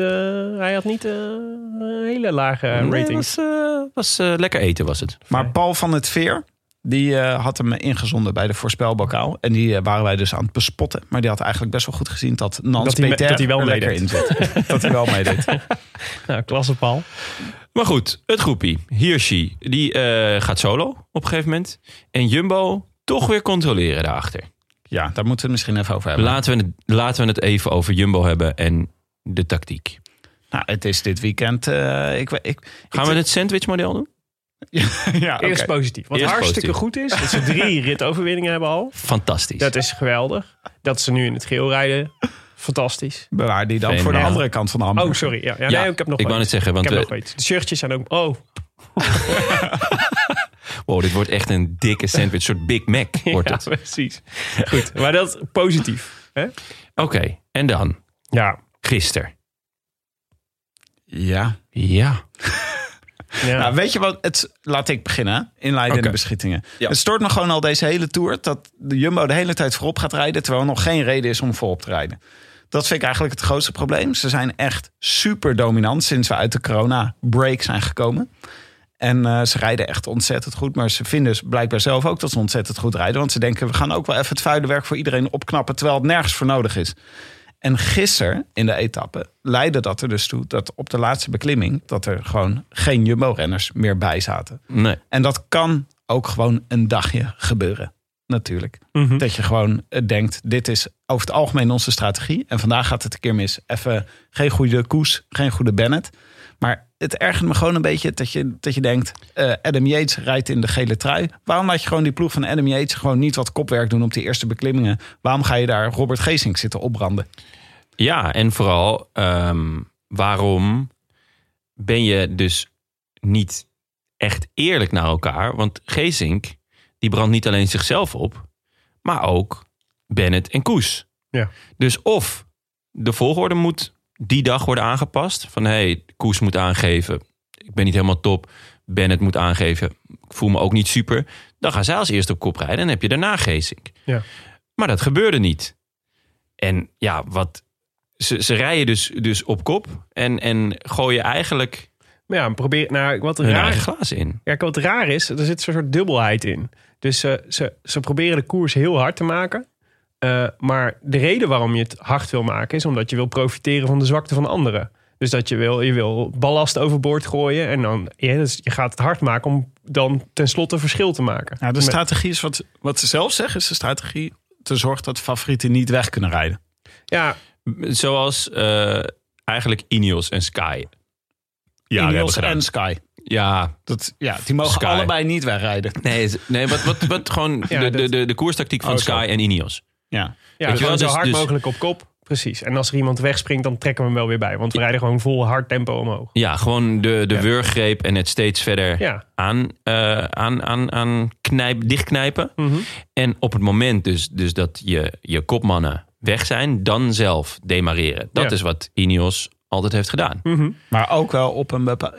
hele lage ratings. Was lekker eten, was het. Maar Paul van het Veer... Die had hem ingezonden bij de voorspelbokaal. En die waren wij dus aan het bespotten. Maar die had eigenlijk best wel goed gezien dat Nans Peter dat hij wel lekker in zit. Dat hij wel meedeed. Nou, klasse Paul. Maar goed, het groepie. Hirschi, die gaat solo op een gegeven moment. En Jumbo, toch weer controleren daarachter. Ja, daar moeten we het misschien even over hebben. Laten we het even over Jumbo hebben en de tactiek. Nou, het is dit weekend... Gaan we het sandwichmodel doen? Ja, Eerst positief. Wat hartstikke goed is, dat ze 3 ritoverwinningen hebben al. Fantastisch. Dat is geweldig. Dat ze nu in het geel rijden. Fantastisch. Bewaar die dan voor de andere kant van de hamburger. Oh, sorry. Ja. Nee, ik heb nog ik wou net zeggen, want ik heb nog iets. De shirtjes zijn ook... Oh. Wow, dit wordt echt een dikke sandwich. Een soort Big Mac wordt het. Ja, precies. Goed, maar dat positief. Oké, en dan? Ja. Gisteren. Ja. Nou, weet je wat? Laat ik beginnen. Inleidende beschietingen. Ja. Het stoort me gewoon al deze hele Tour dat de Jumbo de hele tijd voorop gaat rijden, terwijl er nog geen reden is om voorop te rijden. Dat vind ik eigenlijk het grootste probleem. Ze zijn echt super dominant sinds we uit de corona-break zijn gekomen. En ze rijden echt ontzettend goed. Maar ze vinden dus blijkbaar zelf ook dat ze ontzettend goed rijden. Want ze denken, we gaan ook wel even het vuile werk voor iedereen opknappen, terwijl het nergens voor nodig is. En gisteren in de etappe leidde dat er dus toe dat op de laatste beklimming dat er gewoon geen Jumbo-renners meer bij zaten. Nee. En dat kan ook gewoon een dagje gebeuren, natuurlijk. Mm-hmm. Dat je gewoon denkt, dit is over het algemeen onze strategie. En vandaag gaat het een keer mis. Even geen goede Koes, geen goede Bennett. Maar het ergert me gewoon een beetje dat je denkt, Adam Yates rijdt in de gele trui. Waarom laat je gewoon die ploeg van Adam Yates gewoon niet wat kopwerk doen op die eerste beklimmingen? Waarom ga je daar Robert Geesink zitten opbranden? Ja, en vooral waarom ben je dus niet echt eerlijk naar elkaar? Want Geesink, die brandt niet alleen zichzelf op, maar ook Bennett en Koes. Ja. Dus of de volgorde moet die dag worden aangepast. Van Koes moet aangeven, ik ben niet helemaal top. Bennett moet aangeven, ik voel me ook niet super. Dan gaan zij als eerste op kop rijden en heb je daarna Geesink. Ja. Maar dat gebeurde niet. En ja, ze rijden dus op kop en gooien eigenlijk Maar ja, probeer wat hun raar eigen glaas in. Ja, wat raar is, er zit zo'n soort dubbelheid in. Dus ze proberen de koers heel hard te maken. Maar de reden waarom je het hard wil maken is omdat je wil profiteren van de zwakte van anderen. Dus dat je wil ballast overboord gooien en dan dus je gaat het hard maken om dan tenslotte verschil te maken. Nou, de strategie is wat ze zelf zeggen, is de strategie te zorgen dat de favorieten niet weg kunnen rijden. Ja, Zoals eigenlijk Ineos en Sky. Ja, Ineos en Sky. Ja, Die mogen Sky. allebei niet wegrijden. Nee, wat gewoon Ja, de koerstactiek van Sky en Ineos. Ja. ja Weet je wel, zo dus- hard dus- mogelijk op kop. Precies. En als er iemand wegspringt, dan trekken we hem wel weer bij. Want we rijden gewoon vol hard tempo omhoog. Ja, gewoon de wurggreep en het steeds verder Ja. dichtknijpen. Mm-hmm. En op het moment dus dat je kopmannen weg zijn, dan zelf demareren. Dat is wat Ineos altijd heeft gedaan. Mm-hmm. Maar ook wel op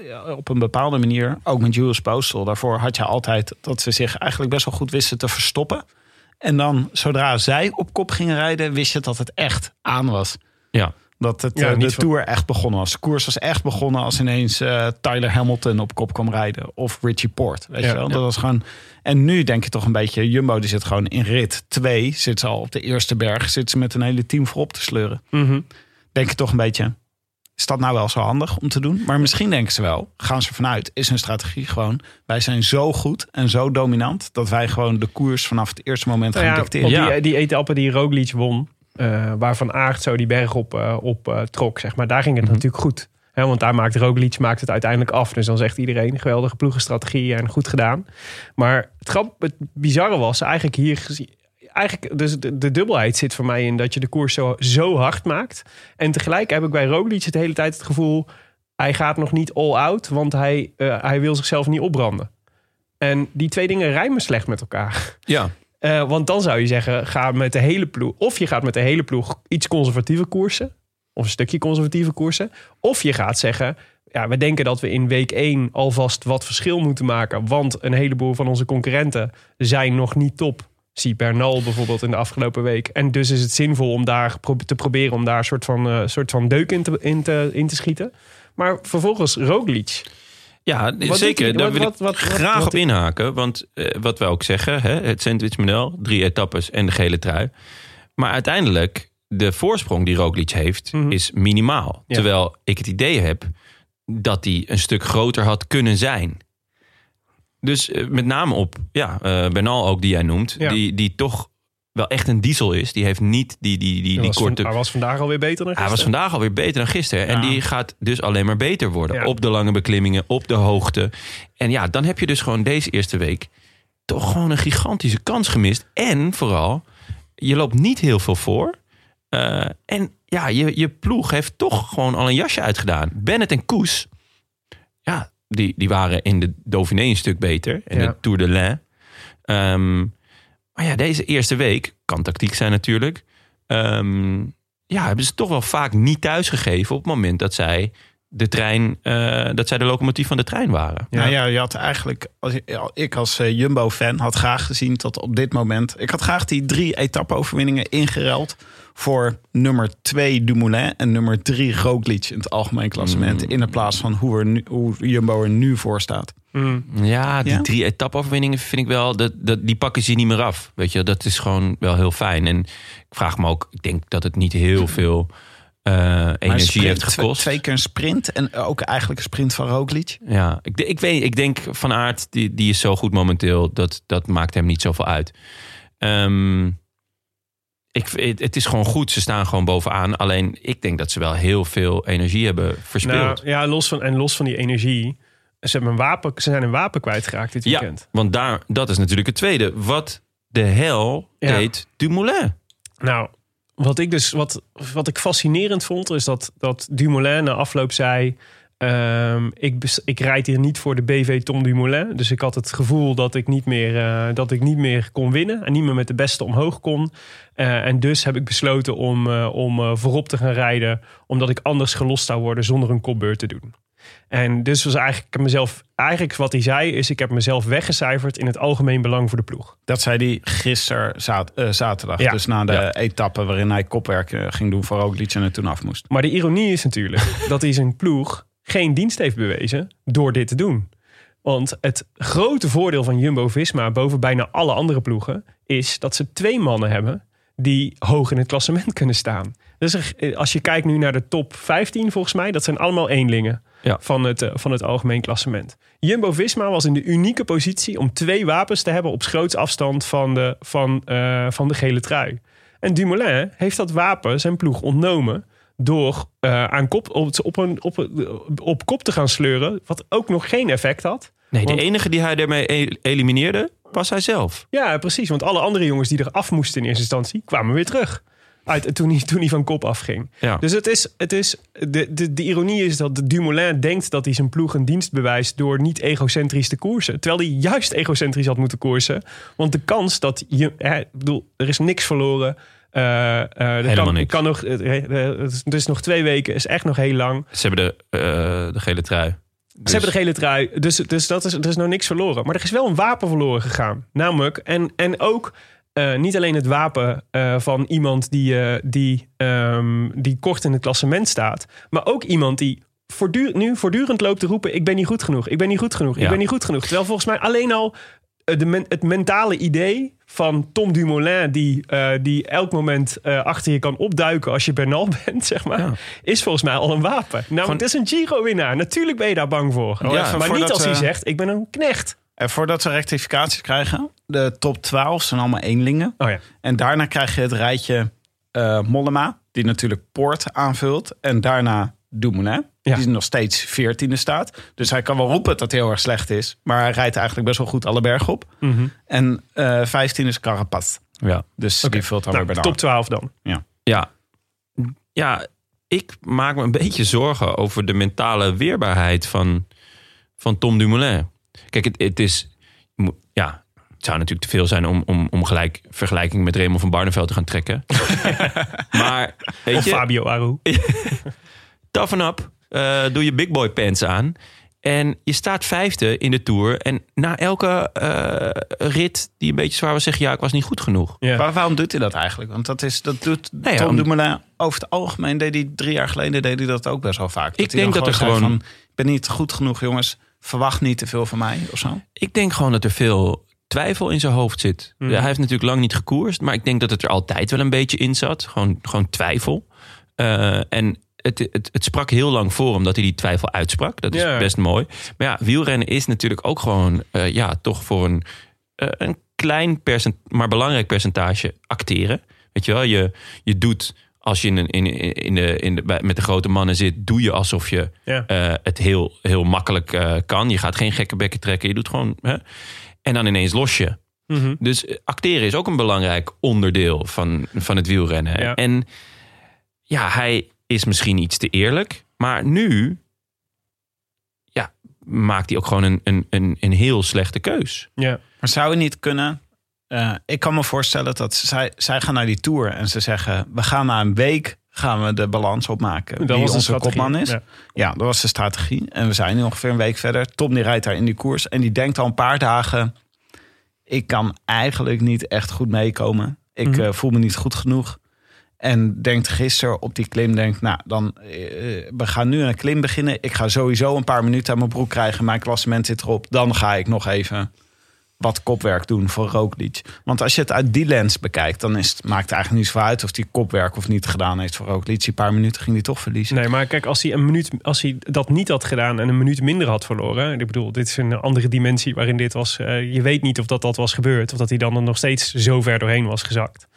een bepaalde manier, ook met Jules Postel. Daarvoor had je altijd dat ze zich eigenlijk best wel goed wisten te verstoppen. En dan, zodra zij op kop gingen rijden, wist je dat het echt aan was. Ja. Dat het, Ja, niet de Tour echt begonnen was. De koers was echt begonnen als ineens Tyler Hamilton op kop kwam rijden. Of Richie Porte, weet je wel. Dat was gewoon. En nu denk je toch een beetje, Jumbo die zit gewoon in rit 2. Zit ze al op de eerste berg. Zit ze met een hele team voorop te sleuren. Mm-hmm. Denk je toch een beetje, is dat nou wel zo handig om te doen? Maar misschien denken ze wel, gaan ze vanuit, is hun strategie gewoon, wij zijn zo goed en zo dominant dat wij gewoon de koers vanaf het eerste moment gaan dicteren. Op die etappe die Roglic won, waarvan Aert zo die berg op trok, zeg maar, daar ging het natuurlijk goed. Want daar maakt Roglic het uiteindelijk af. Dus dan zegt iedereen, geweldige ploegenstrategie en goed gedaan. Maar het bizarre was eigenlijk hier dus de dubbelheid zit voor mij in dat je de koers zo hard maakt. En tegelijk heb ik bij Roglic de hele tijd het gevoel, hij gaat nog niet all out, want hij wil zichzelf niet opbranden. En die twee dingen rijmen slecht met elkaar. Ja. Want dan zou je zeggen, ga met de hele ploeg. Of je gaat met de hele ploeg iets conservatieve koersen. Of een stukje conservatieve koersen. Of je gaat zeggen, ja, we denken dat we in week 1 alvast wat verschil moeten maken. Want een heleboel van onze concurrenten zijn nog niet top. Zie Bernal bijvoorbeeld in de afgelopen week. En dus is het zinvol om daar te proberen om daar een soort van deuk in te schieten. Maar vervolgens Roglic. Ja, zeker. Daar wil ik graag op inhaken. Want wat wij ook zeggen, het sandwichmodel, 3 etappes en de gele trui. Maar uiteindelijk, de voorsprong die Roglic heeft, is minimaal. Ja. Terwijl ik het idee heb dat hij een stuk groter had kunnen zijn. Dus met name op Bernal ook, die jij noemt. Ja. Die toch wel echt een diesel is. Die heeft niet die korte... Hij was vandaag alweer beter dan gisteren. Hij was vandaag alweer beter dan gisteren. Ja. En die gaat dus alleen maar beter worden. Ja. Op de lange beklimmingen, op de hoogte. En ja, dan heb je dus gewoon deze eerste week... toch gewoon een gigantische kans gemist. En vooral, je loopt niet heel veel voor. En ja, je ploeg heeft toch gewoon al een jasje uitgedaan. Bennett en Koes, ja, die waren in de Dauphiné een stuk beter. En de Tour de l'Ain. Maar ja, deze eerste week, kan tactiek zijn natuurlijk... hebben ze toch wel vaak niet thuisgegeven... op het moment dat zij de locomotief van de trein waren. Ja, je had eigenlijk... Ik als Jumbo-fan had graag gezien tot op dit moment... Ik had graag die 3 etappe-overwinningen ingeruild... voor nummer 2 Dumoulin en nummer 3 Roglic in het algemeen klassement... in de plaats van hoe Jumbo er nu voor staat. Ja, die 3 etappe-overwinningen vind ik wel... die pakken ze niet meer af. Weet je, dat is gewoon wel heel fijn. En ik vraag me ook... Ik denk dat het niet heel veel... energie heeft gekost. 2 keer een sprint en ook eigenlijk een sprint van Roglic. Ja, ik denk Van Aert, die is zo goed momenteel, dat maakt hem niet zoveel uit. Het is gewoon goed, ze staan gewoon bovenaan. Alleen ik denk dat ze wel heel veel energie hebben verspeeld. Nou, ja, los van die energie, ze zijn een wapen kwijtgeraakt dit weekend. Ja, want dat is natuurlijk het tweede. Wat de hel deed Dumoulin? Nou, wat ik fascinerend vond, is dat Dumoulin na afloop zei... Ik rijd hier niet voor de BV Tom Dumoulin. Dus ik had het gevoel dat ik niet meer kon winnen. En niet meer met de beste omhoog kon. En dus heb ik besloten om voorop te gaan rijden. Omdat ik anders gelost zou worden zonder een kopbeurt te doen. En dus was eigenlijk wat hij zei is... ik heb mezelf weggecijferd in het algemeen belang voor de ploeg. Dat zei hij gisteren zaterdag. Ja. Dus na de etappe waarin hij kopwerk ging doen voor Roglic en er toen af moest. Maar de ironie is natuurlijk dat hij zijn ploeg geen dienst heeft bewezen door dit te doen. Want het grote voordeel van Jumbo-Visma boven bijna alle andere ploegen... is dat ze 2 mannen hebben die hoog in het klassement kunnen staan. Dus als je kijkt nu naar de top 15 volgens mij... dat zijn allemaal eenlingen van het algemeen klassement. Jumbo-Visma was in de unieke positie om 2 wapens te hebben... op groots afstand van de gele trui. En Dumoulin heeft dat wapen zijn ploeg ontnomen... door op kop te gaan sleuren... wat ook nog geen effect had. Nee, de enige die hij daarmee elimineerde... was hij zelf. Ja, precies. Want alle andere jongens die er af moesten in eerste instantie... kwamen weer terug. Toen hij van kop afging. Ja. Dus de ironie is dat Dumoulin denkt... dat hij zijn ploeg een dienst bewijst... door niet egocentrisch te koersen. Terwijl hij juist egocentrisch had moeten koersen. Want de kans dat... er is niks verloren... Helemaal niks. Het is nog 2 weken, is echt nog heel lang. Ze hebben de gele trui. Ze hebben de gele trui, dus er is nog niks verloren. Maar er is wel een wapen verloren gegaan. Namelijk, en ook niet alleen het wapen van iemand die kort in het klassement staat... maar ook iemand die voortdurend loopt te roepen... ik ben niet goed genoeg, ik ben niet goed genoeg, ik ben niet goed genoeg. Terwijl volgens mij alleen al het mentale idee van Tom Dumoulin... die elk moment achter je kan opduiken als je Bernal bent, zeg maar... Ja. is volgens mij al een wapen. Nou, het is een Giro-winnaar. Natuurlijk ben je daar bang voor. Maar niet als hij zegt, ik ben een knecht. En voordat we rectificaties krijgen... de top 12 zijn allemaal eenlingen. Oh ja. En daarna krijg je het rijtje Mollema... die natuurlijk Poort aanvult. En daarna Dumoulin... die nog steeds 14e staat. Dus hij kan wel roepen dat hij heel erg slecht is. Maar hij rijdt eigenlijk best wel goed alle bergen op. Mm-hmm. En 15 is Carapaz. Ja. Dus die vult dan weer bij de top 12 dan. Ja, ik maak me een beetje zorgen... over de mentale weerbaarheid van Tom Dumoulin. Kijk, het is... Ja, het zou natuurlijk te veel zijn om gelijk vergelijking met Raymond van Barneveld te gaan trekken. Maar, weet je, Fabio Aru. Toughen up. Doe je big boy pants aan. En je staat 5e in de Tour. En na elke rit die een beetje zwaar was, zeg je... ja, ik was niet goed genoeg. Ja. Maar waarom doet hij dat eigenlijk? Want dat doet Tom Dumoulin over het algemeen... deed hij 3 jaar geleden deed hij dat ook best wel vaak. Ik denk dat er gewoon... Van, ik ben niet goed genoeg, jongens. Verwacht niet te veel van mij, of zo. Ik denk gewoon dat er veel twijfel in zijn hoofd zit. Mm. Hij heeft natuurlijk lang niet gekoerst... maar ik denk dat het er altijd wel een beetje in zat. Gewoon twijfel. En het sprak heel lang voor hem dat hij die twijfel uitsprak. Dat is best mooi. Maar ja, wielrennen is natuurlijk ook gewoon toch voor een klein maar belangrijk percentage acteren. Weet je wel, je doet als je met de grote mannen zit, doe je alsof je het heel, heel makkelijk kan. Je gaat geen gekke bekken trekken. Je doet gewoon. En dan ineens los je. Mm-hmm. Dus acteren is ook een belangrijk onderdeel van het wielrennen. Ja. En hij is misschien iets te eerlijk. Maar nu maakt hij ook gewoon een heel slechte keus. Ja. Maar zou je niet kunnen... ik kan me voorstellen dat zij gaan naar die Tour en ze zeggen... we gaan na een week de balans opmaken. Dat wie onze kopman is. Ja, dat was de strategie. En we zijn nu ongeveer een week verder. Tom die rijdt daar in die koers. En die denkt al een paar dagen... ik kan eigenlijk niet echt goed meekomen. Ik voel me niet goed genoeg. En denkt gisteren op die klim... we gaan nu een klim beginnen. Ik ga sowieso een paar minuten aan mijn broek krijgen. Mijn klassement zit erop. Dan ga ik nog even... wat kopwerk doen voor Roglic. Want als je het uit die lens bekijkt... dan maakt het eigenlijk niet zo uit of die kopwerk of niet gedaan heeft voor Roglic. Die paar minuten ging hij toch verliezen. Nee, maar kijk, als hij dat niet had gedaan... en een minuut minder had verloren... ik bedoel, dit is een andere dimensie waarin dit was... je weet niet of dat was gebeurd... of dat hij dan er nog steeds zo ver doorheen was gezakt.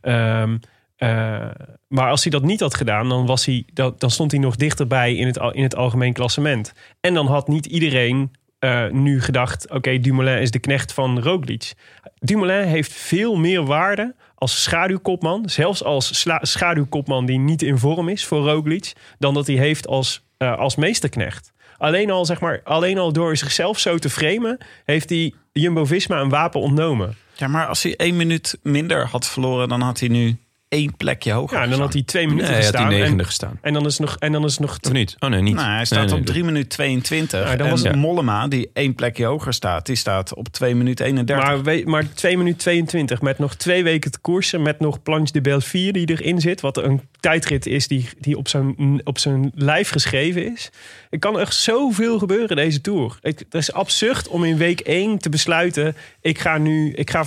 Maar als hij dat niet had gedaan... dan stond hij nog dichterbij in het algemeen klassement. En dan had niet iedereen... nu gedacht, oké, Dumoulin is de knecht van Roglic. Dumoulin heeft veel meer waarde als schaduwkopman, zelfs als schaduwkopman die niet in vorm is voor Roglic, dan dat hij heeft als meesterknecht. Alleen al door zichzelf zo te framen, heeft hij Jumbo-Visma een wapen ontnomen. Ja, maar als hij 1 minuut minder had verloren, dan had hij nu 1 plekje hoger. Ja, en dan had hij 2 minuten gestaan. Hij had hij 9e gestaan. En dan is nog of niet? Oh nee, niet. Hij staat op 3 minuten 22. En Mollema, die 1 plekje hoger staat, die staat op 2 minuten 31. Maar 2 minuten 22 met nog 2 weken te koersen, met nog Planche de Belleville die erin zit, wat een tijdrit is die op zijn lijf geschreven is. Er kan echt zoveel gebeuren deze Tour. Het is absurd om in week 1 te besluiten, ik ga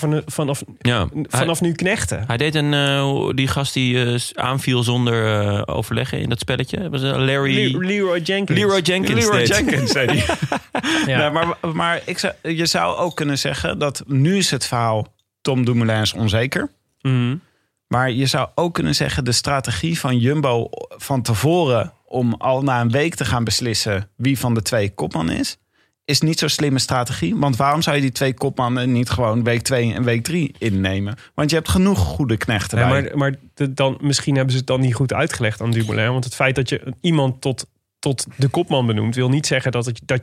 vanaf nu knechten. Hij deed die gast die aanviel zonder overleggen in dat spelletje. Was Leroy Jenkins. Leroy Jenkins, zei hij. Ja. Maar je zou ook kunnen zeggen dat nu is het verhaal Tom Dumoulin is onzeker. Mm-hmm. Maar je zou ook kunnen zeggen de strategie van Jumbo van tevoren om al na een week te gaan beslissen wie van de 2 kopman is niet zo'n slimme strategie. Want waarom zou je die 2 kopmannen niet gewoon week 2 en week 3 innemen? Want je hebt genoeg goede knechten bij. Maar dan, misschien hebben ze het dan niet goed uitgelegd aan Dumoulin. Want het feit dat je iemand tot de kopman benoemt, wil niet zeggen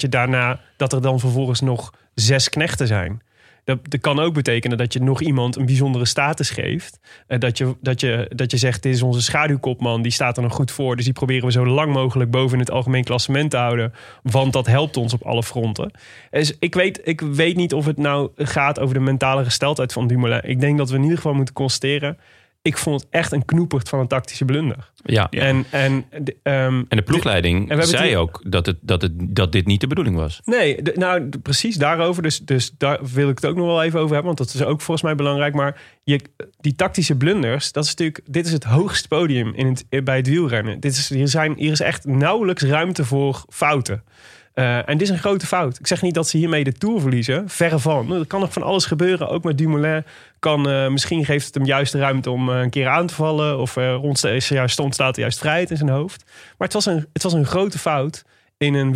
dat er dan vervolgens nog 6 knechten zijn. Dat kan ook betekenen dat je nog iemand een bijzondere status geeft. Dat je zegt, dit is onze schaduwkopman, die staat er nog goed voor. Dus die proberen we zo lang mogelijk boven het algemeen klassement te houden. Want dat helpt ons op alle fronten. Dus ik weet niet of het nou gaat over de mentale gesteldheid van Dumoulin. Ik denk dat we in ieder geval moeten constateren, ik vond het echt een knoepert van een tactische blunder. Ja. En de ploegleiding zei ook dat dit niet de bedoeling was. Nee, precies daarover. Dus daar wil ik het ook nog wel even over hebben. Want dat is ook volgens mij belangrijk. Maar die tactische blunders, dit is het hoogste podium bij het wielrennen. Hier is echt nauwelijks ruimte voor fouten. En dit is een grote fout. Ik zeg niet dat ze hiermee de Tour verliezen. Verre van. Er kan nog van alles gebeuren. Ook met Dumoulin. Misschien geeft het hem juist de ruimte om een keer aan te vallen. Of ontstaat er juist vrijheid in zijn hoofd. Maar het was een grote fout. In een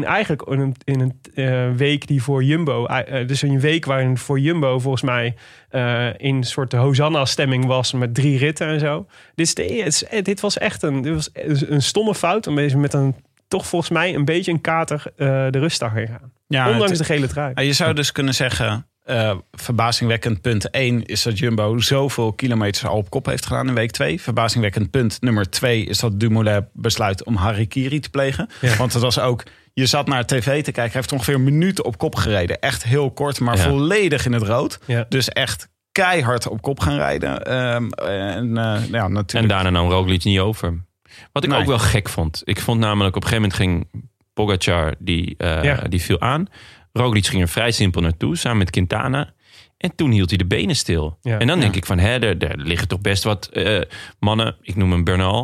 week die voor Jumbo... dus een week waarin voor Jumbo volgens mij in een soort Hosanna-stemming was met 3 ritten en zo. Dit was echt een stomme fout. Met een toch volgens mij een beetje een kater de rustdag gegaan. Ja, ondanks de gele trui. Je zou dus kunnen zeggen, verbazingwekkend punt 1 is dat Jumbo zoveel kilometers al op kop heeft gedaan in week 2. Verbazingwekkend punt nummer 2 is dat Dumoulin besluit om harikiri te plegen. Ja. Want het was ook, je zat naar tv te kijken, hij heeft ongeveer een minuut op kop gereden. Echt heel kort, maar volledig in het rood. Ja. Dus echt keihard op kop gaan rijden. Natuurlijk. En daarna nam Roglic niet over. Wat ik ook wel gek vond. Ik vond namelijk op een gegeven moment ging Pogacar, die viel aan. Roglic ging er vrij simpel naartoe, samen met Quintana. En toen hield hij de benen stil. Ja. En dan denk ik van, er liggen toch best wat mannen, ik noem hem Bernal,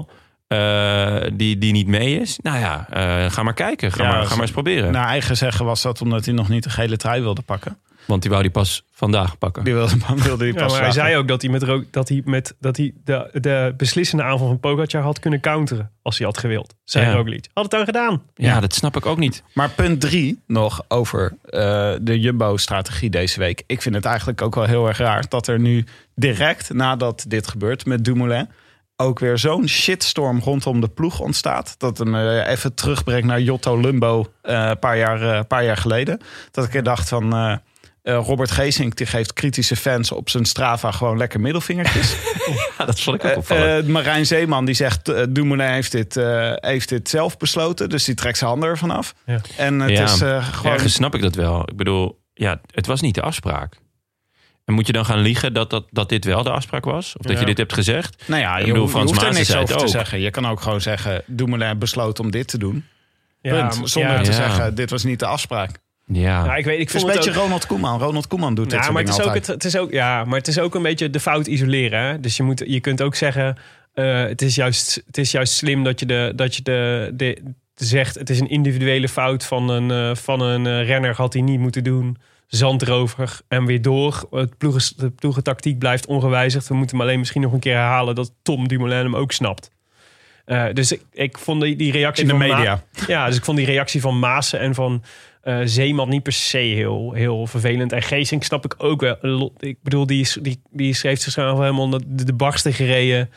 die niet mee is. Nou ja, ga maar kijken. Ga maar eens proberen. Naar eigen zeggen was dat omdat hij nog niet de gele trui wilde pakken. Want die wou die pas vandaag pakken. Die wilde die pas maar hij zei ook dat hij de beslissende aanval van Pogacar had kunnen counteren. Als hij had gewild. Zei Roglic. Had het dan gedaan. Ja, dat snap ik ook niet. Maar punt 3 nog over de Jumbo-strategie deze week. Ik vind het eigenlijk ook wel heel erg raar dat er nu direct nadat dit gebeurt met Dumoulin ook weer zo'n shitstorm rondom de ploeg ontstaat. Dat hem even terugbrengt naar Jotto Lumbo een paar jaar geleden. Dat ik dacht van Robert Geesink die geeft kritische fans op zijn Strava gewoon lekker middelvingertjes. Ja, dat vond ik ook opvallend. Marijn Zeeman die zegt Dumoulin heeft dit zelf besloten. Dus die trekt zijn handen ervan af. Ja. En het is gewoon... Ergens snap ik dat wel. Ik bedoel, het was niet de afspraak. En moet je dan gaan liegen dat dit wel de afspraak was? Of dat je dit hebt gezegd? Nou ja, je hoeft er niks over te zeggen. Je kan ook gewoon zeggen, Dumoulin besloot om dit te doen. Zonder te zeggen, dit was niet de afspraak. Ja. Nou, ik vond het een beetje Ronald Koeman. Ronald Koeman doet dit soort dingen altijd. Maar het is ook een beetje de fout isoleren. Hè? Dus je kunt ook zeggen, het is juist slim dat je zegt, het is een individuele fout van een renner, had hij niet moeten doen. Zandrover en weer door. De ploegentactiek blijft ongewijzigd. We moeten hem alleen misschien nog een keer herhalen dat Tom Dumoulin hem ook snapt. Dus ik vond die reactie in de van media. Dus ik vond die reactie van Maassen en van Zeeman niet per se heel vervelend. En Geesink snap ik ook wel. Ik bedoel, die heeft zichzelf helemaal de barsten gereden.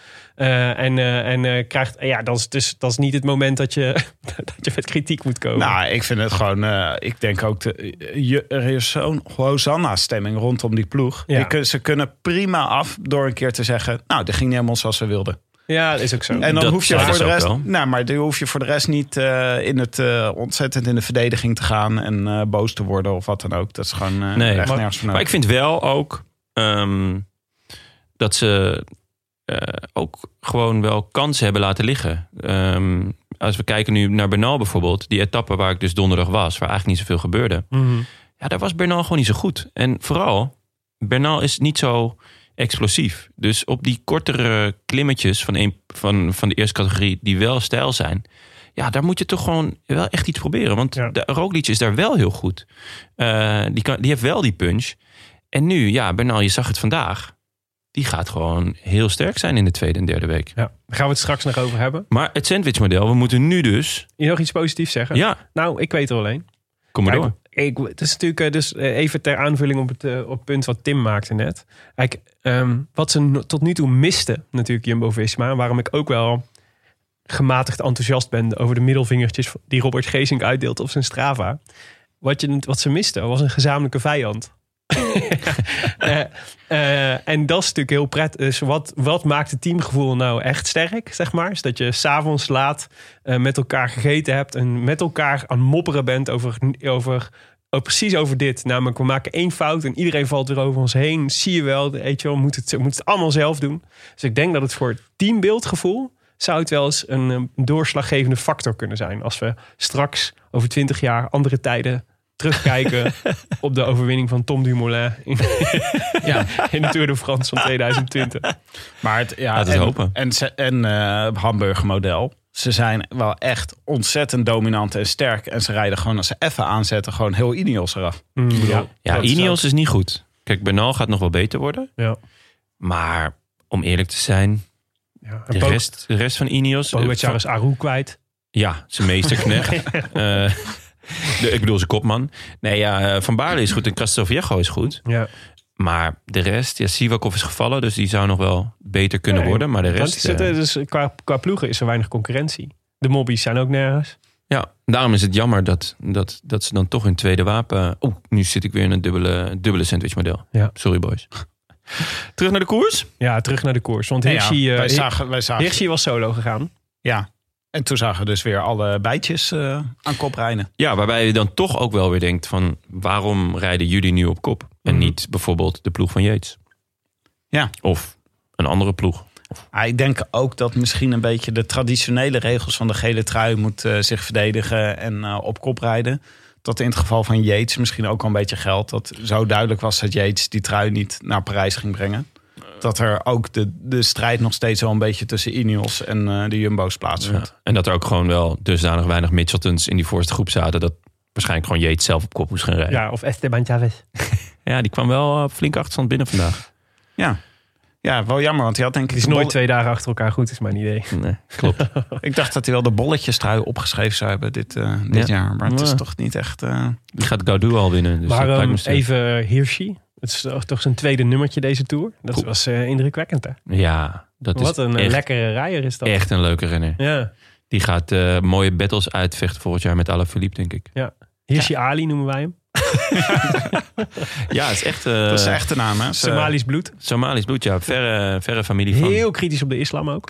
En krijgt... dat is niet het moment dat je met kritiek moet komen. Nou, ik vind het gewoon... ik denk ook... er is zo'n Hosanna-stemming rondom die ploeg. Ja. Ze kunnen prima af door een keer te zeggen... Nou, dat ging niet helemaal zoals we wilden. Ja, dat is ook zo. En dan hoef je voor de rest... Wel. maar dan hoef je voor de rest niet ontzettend in de verdediging te gaan... en boos te worden of wat dan ook. Dat is gewoon echt nergens van nodig. Maar ik vind wel ook... dat ze ook gewoon wel kansen hebben laten liggen. Als we kijken nu naar Bernal bijvoorbeeld... die etappe waar ik dus donderdag was... waar eigenlijk niet zoveel gebeurde... Mm-hmm. Ja, daar was Bernal gewoon niet zo goed. En vooral, Bernal is niet zo... explosief. Dus op die kortere klimmetjes van de eerste categorie die wel stijl zijn, ja, daar moet je toch gewoon wel echt iets proberen. Want de Roglic is daar wel heel goed. Die heeft wel die punch. En nu, Bernal, je zag het vandaag. Die gaat gewoon heel sterk zijn in de tweede en derde week. Ja, daar gaan we het straks nog over hebben. Maar het sandwichmodel, we moeten nu dus... Je nog iets positiefs zeggen? Ja. Nou, ik weet er wel een. Kom maar door. Het is natuurlijk dus even ter aanvulling op het punt wat Tim maakte net. Kijk, wat ze tot nu toe misten, natuurlijk Jumbo-Visma, waarom ik ook wel gematigd enthousiast ben over de middelvingertjes die Robert Geesink uitdeelt op zijn Strava. Wat ze misten was een gezamenlijke vijand. En dat is natuurlijk heel prettig. Dus wat maakt het teamgevoel nou echt sterk, zeg maar? Is dat je 's avonds laat met elkaar gegeten hebt en met elkaar aan mopperen bent precies over dit. Namelijk, we maken 1 fout en iedereen valt weer over ons heen. Zie je wel, weet je wel, we moeten het allemaal zelf doen. Dus ik denk dat het voor het teambeeldgevoel zou het wel eens een doorslaggevende factor kunnen zijn. Als we straks over 20 jaar andere tijden terugkijken op de overwinning van Tom Dumoulin in de Tour de France van 2020. Maar het is hopen. En Hamburger model. Ze zijn wel echt ontzettend dominant en sterk. En ze rijden gewoon, als ze even aanzetten, gewoon heel Ineos eraf. Ineos is niet goed. Kijk, Bernal gaat nog wel beter worden. Ja. Maar om eerlijk te zijn, de rest van Ineos... Pogacar is Aru kwijt. Ja, zijn meesterknecht. Ik bedoel, zijn kopman. Nee, Van Baarle is goed en Castelviejo is goed. Ja. Maar de rest, Sivakov is gevallen, dus die zou nog wel beter kunnen worden. Maar de rest... Dus qua ploegen is er weinig concurrentie. De mobbies zijn ook nergens. Ja, daarom is het jammer dat ze dan toch hun tweede wapen... nu zit ik weer in een dubbele sandwichmodel. Ja. Sorry, boys. Terug naar de koers? Ja, terug naar de koers. Want Hirschi was solo gegaan. Ja. En toen zagen we dus weer alle bijtjes aan kop rijden. Ja, waarbij je dan toch ook wel weer denkt van... waarom rijden jullie nu op kop? En niet bijvoorbeeld de ploeg van Yates. Ja. Of een andere ploeg. Ik denk ook dat misschien een beetje de traditionele regels van de gele trui moet zich verdedigen en op kop rijden. Dat in het geval van Yates misschien ook al een beetje geldt. Dat zo duidelijk was dat Yates die trui niet naar Parijs ging brengen. dat er ook de strijd nog steeds wel een beetje tussen Ineos en de Jumbo's plaatsvindt. Ja. En dat er ook gewoon wel dusdanig weinig Mitcheltons in die voorste groep zaten, dat waarschijnlijk gewoon Yates zelf op kop moest gaan rijden. Ja, of Esteban Chavez. Ja, die kwam wel flink achterstand binnen vandaag. Ja, wel jammer, want hij had denk ik... Het is nooit 2 dagen achter elkaar goed, is mijn idee. Nee, klopt. Ik dacht dat hij wel de bolletjestrui opgeschreven zou hebben dit jaar. Maar het is toch niet echt... Die gaat Gaudu al winnen. Dus maar dat lijkt me sterk. Hirschi. Het is toch zijn tweede nummertje deze Tour. Dat was indrukwekkend, hè? Ja, dat Wat is een echt, lekkere rijder is dat. echt een leuke renner. Ja. Die gaat mooie battles uitvechten volgend jaar met Alaphilippe, denk ik. Ja. Hirschi Ali noemen wij hem. Ja, het is echt... dat is echt de naam, hè? Somalisch bloed. Somalisch bloed, ja. Verre familie van. Heel kritisch op de islam ook.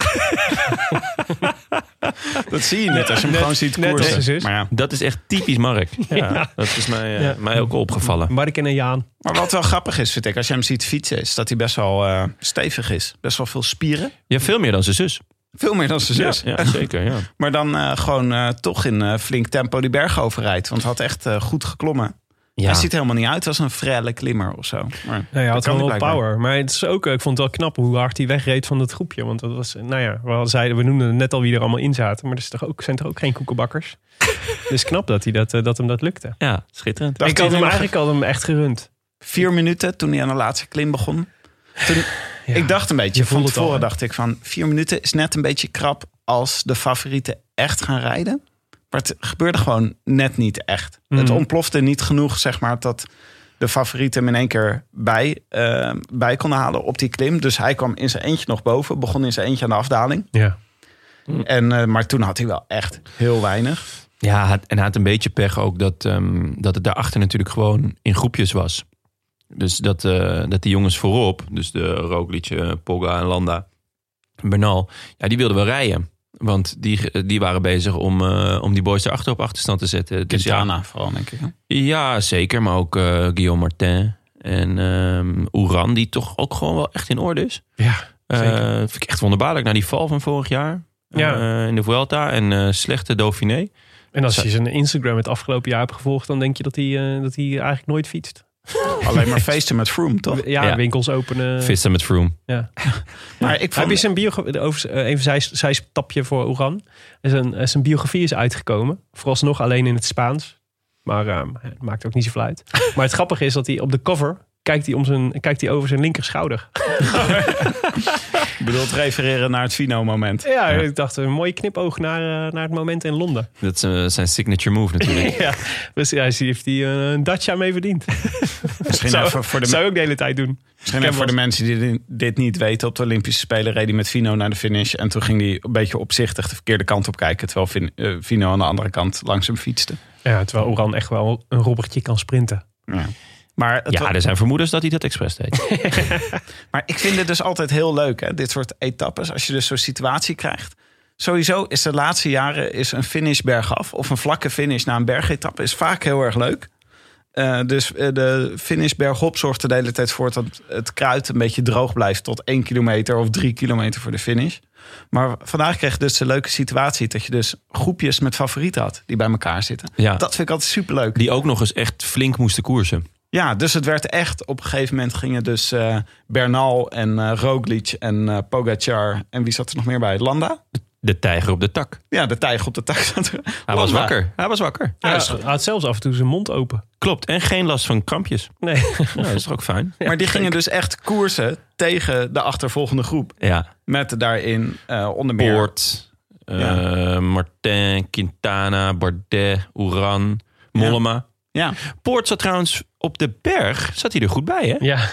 Dat zie je niet als je hem gewoon ziet net als zijn koersen. zus. Maar, ja. Dat is echt typisch Mark. Ja. Dat is mij ook opgevallen. Mark en Jaan. maar wat wel grappig is, vind ik, als je hem ziet fietsen, is dat hij best wel stevig is. Best wel veel spieren. Ja, veel meer dan zijn zus. Veel meer dan zijn zus. Ja, zeker, ja. Maar dan gewoon toch in flink tempo die berg overrijdt. Want hij had echt goed geklommen. Ja. Hij ziet er helemaal niet uit als een frelle klimmer of zo. Maar Nou ja, hij dat had kan wel hij wat blijkbaar. power. Maar het is ook, ik vond het wel knap hoe hard hij wegreed van dat groepje. Want dat was, we noemden net al wie er allemaal in zaten. Maar er zijn toch ook geen koekenbakkers. Dus knap dat hem dat lukte. Ja, schitterend. Ik had hem eigenlijk echt gerund. 4 minuten toen hij aan de laatste klim begon. Ik dacht een beetje, je voelt van het al, tevoren hè? dacht ik van 4 minuten is net een beetje krap als de favorieten echt gaan rijden. Maar het gebeurde gewoon net niet echt. Het ontplofte niet genoeg, zeg maar, dat de favorieten hem in één keer bij konden halen op die klim. Dus hij kwam in zijn eentje nog boven, begon in zijn eentje aan de afdaling. Ja. Maar toen had hij wel echt heel weinig. Ja, en hij had een beetje pech ook dat het daarachter natuurlijk gewoon in groepjes was. Dus dat die jongens voorop, dus de Roglic, Pogga en Landa, Bernal, ja, die wilden wel rijden. Want die waren bezig om die boys erachter op achterstand te zetten. Dus Quintana vooral, denk ik. Hè? Ja, zeker. Maar ook Guillaume Martin en Uran, die toch ook gewoon wel echt in orde is. Ja, zeker. Vind ik echt wonderbaarlijk. Na die val van vorig jaar in de Vuelta en slechte Dauphiné. En als je zijn Instagram het afgelopen jaar hebt gevolgd, dan denk je dat hij eigenlijk nooit fietst. Alleen maar feesten met Froome, toch? Ja, winkels openen. Vissen met Froome. Ja. Maar ik Heb je zijn even zijstapje voor Uran. Zijn biografie is uitgekomen. Vooralsnog alleen in het Spaans. Maar het maakt ook niet zoveel uit. Maar het grappige is dat hij op de cover kijkt hij over zijn linkerschouder. Ik bedoel, refereren naar het Fino-moment. Ja, ik dacht een mooie knipoog naar het moment in Londen. Dat is zijn signature move natuurlijk. Ja, dus heeft hij een Dacia mee verdiend. Misschien even voor de zou je ook de hele tijd doen. Misschien even voor de mensen die dit niet weten. Op de Olympische Spelen reed hij met Fino naar de finish. En toen ging hij een beetje opzichtig de verkeerde kant op kijken. Terwijl Fino aan de andere kant langs hem fietste. Ja, terwijl Uran echt wel een robbertje kan sprinten. Ja. Maar er zijn vermoedens dat hij dat expres deed. Maar ik vind het dus altijd heel leuk, hè, dit soort etappes. Als je dus zo'n situatie krijgt. Sowieso is de laatste jaren een finish bergaf. Of een vlakke finish na een bergetappe is vaak heel erg leuk. Dus de finish bergop zorgt er de hele tijd voor dat het kruid een beetje droog blijft tot 1 kilometer of 3 kilometer voor de finish. Maar vandaag kreeg je dus de leuke situatie dat je dus groepjes met favorieten had die bij elkaar zitten. Ja. Dat vind ik altijd superleuk. Die ook nog eens echt flink moesten koersen. Ja, dus het werd echt, op een gegeven moment gingen dus Bernal en Roglic en Pogacar en wie zat er nog meer bij? Landa? De tijger op de tak. Ja, de tijger op de tak zat er. Hij was wakker. Ja, hij had zelfs af en toe zijn mond open. Klopt, en geen last van krampjes. Nee. Nou, dat is toch ook fijn. Maar die gingen dus echt koersen tegen de achtervolgende groep. Ja. Met daarin onder meer... Poort, Martin, Quintana, Bardet, Uran, Mollema. Ja. Poort zat trouwens op de berg, zat hij er goed bij, hè? Ja.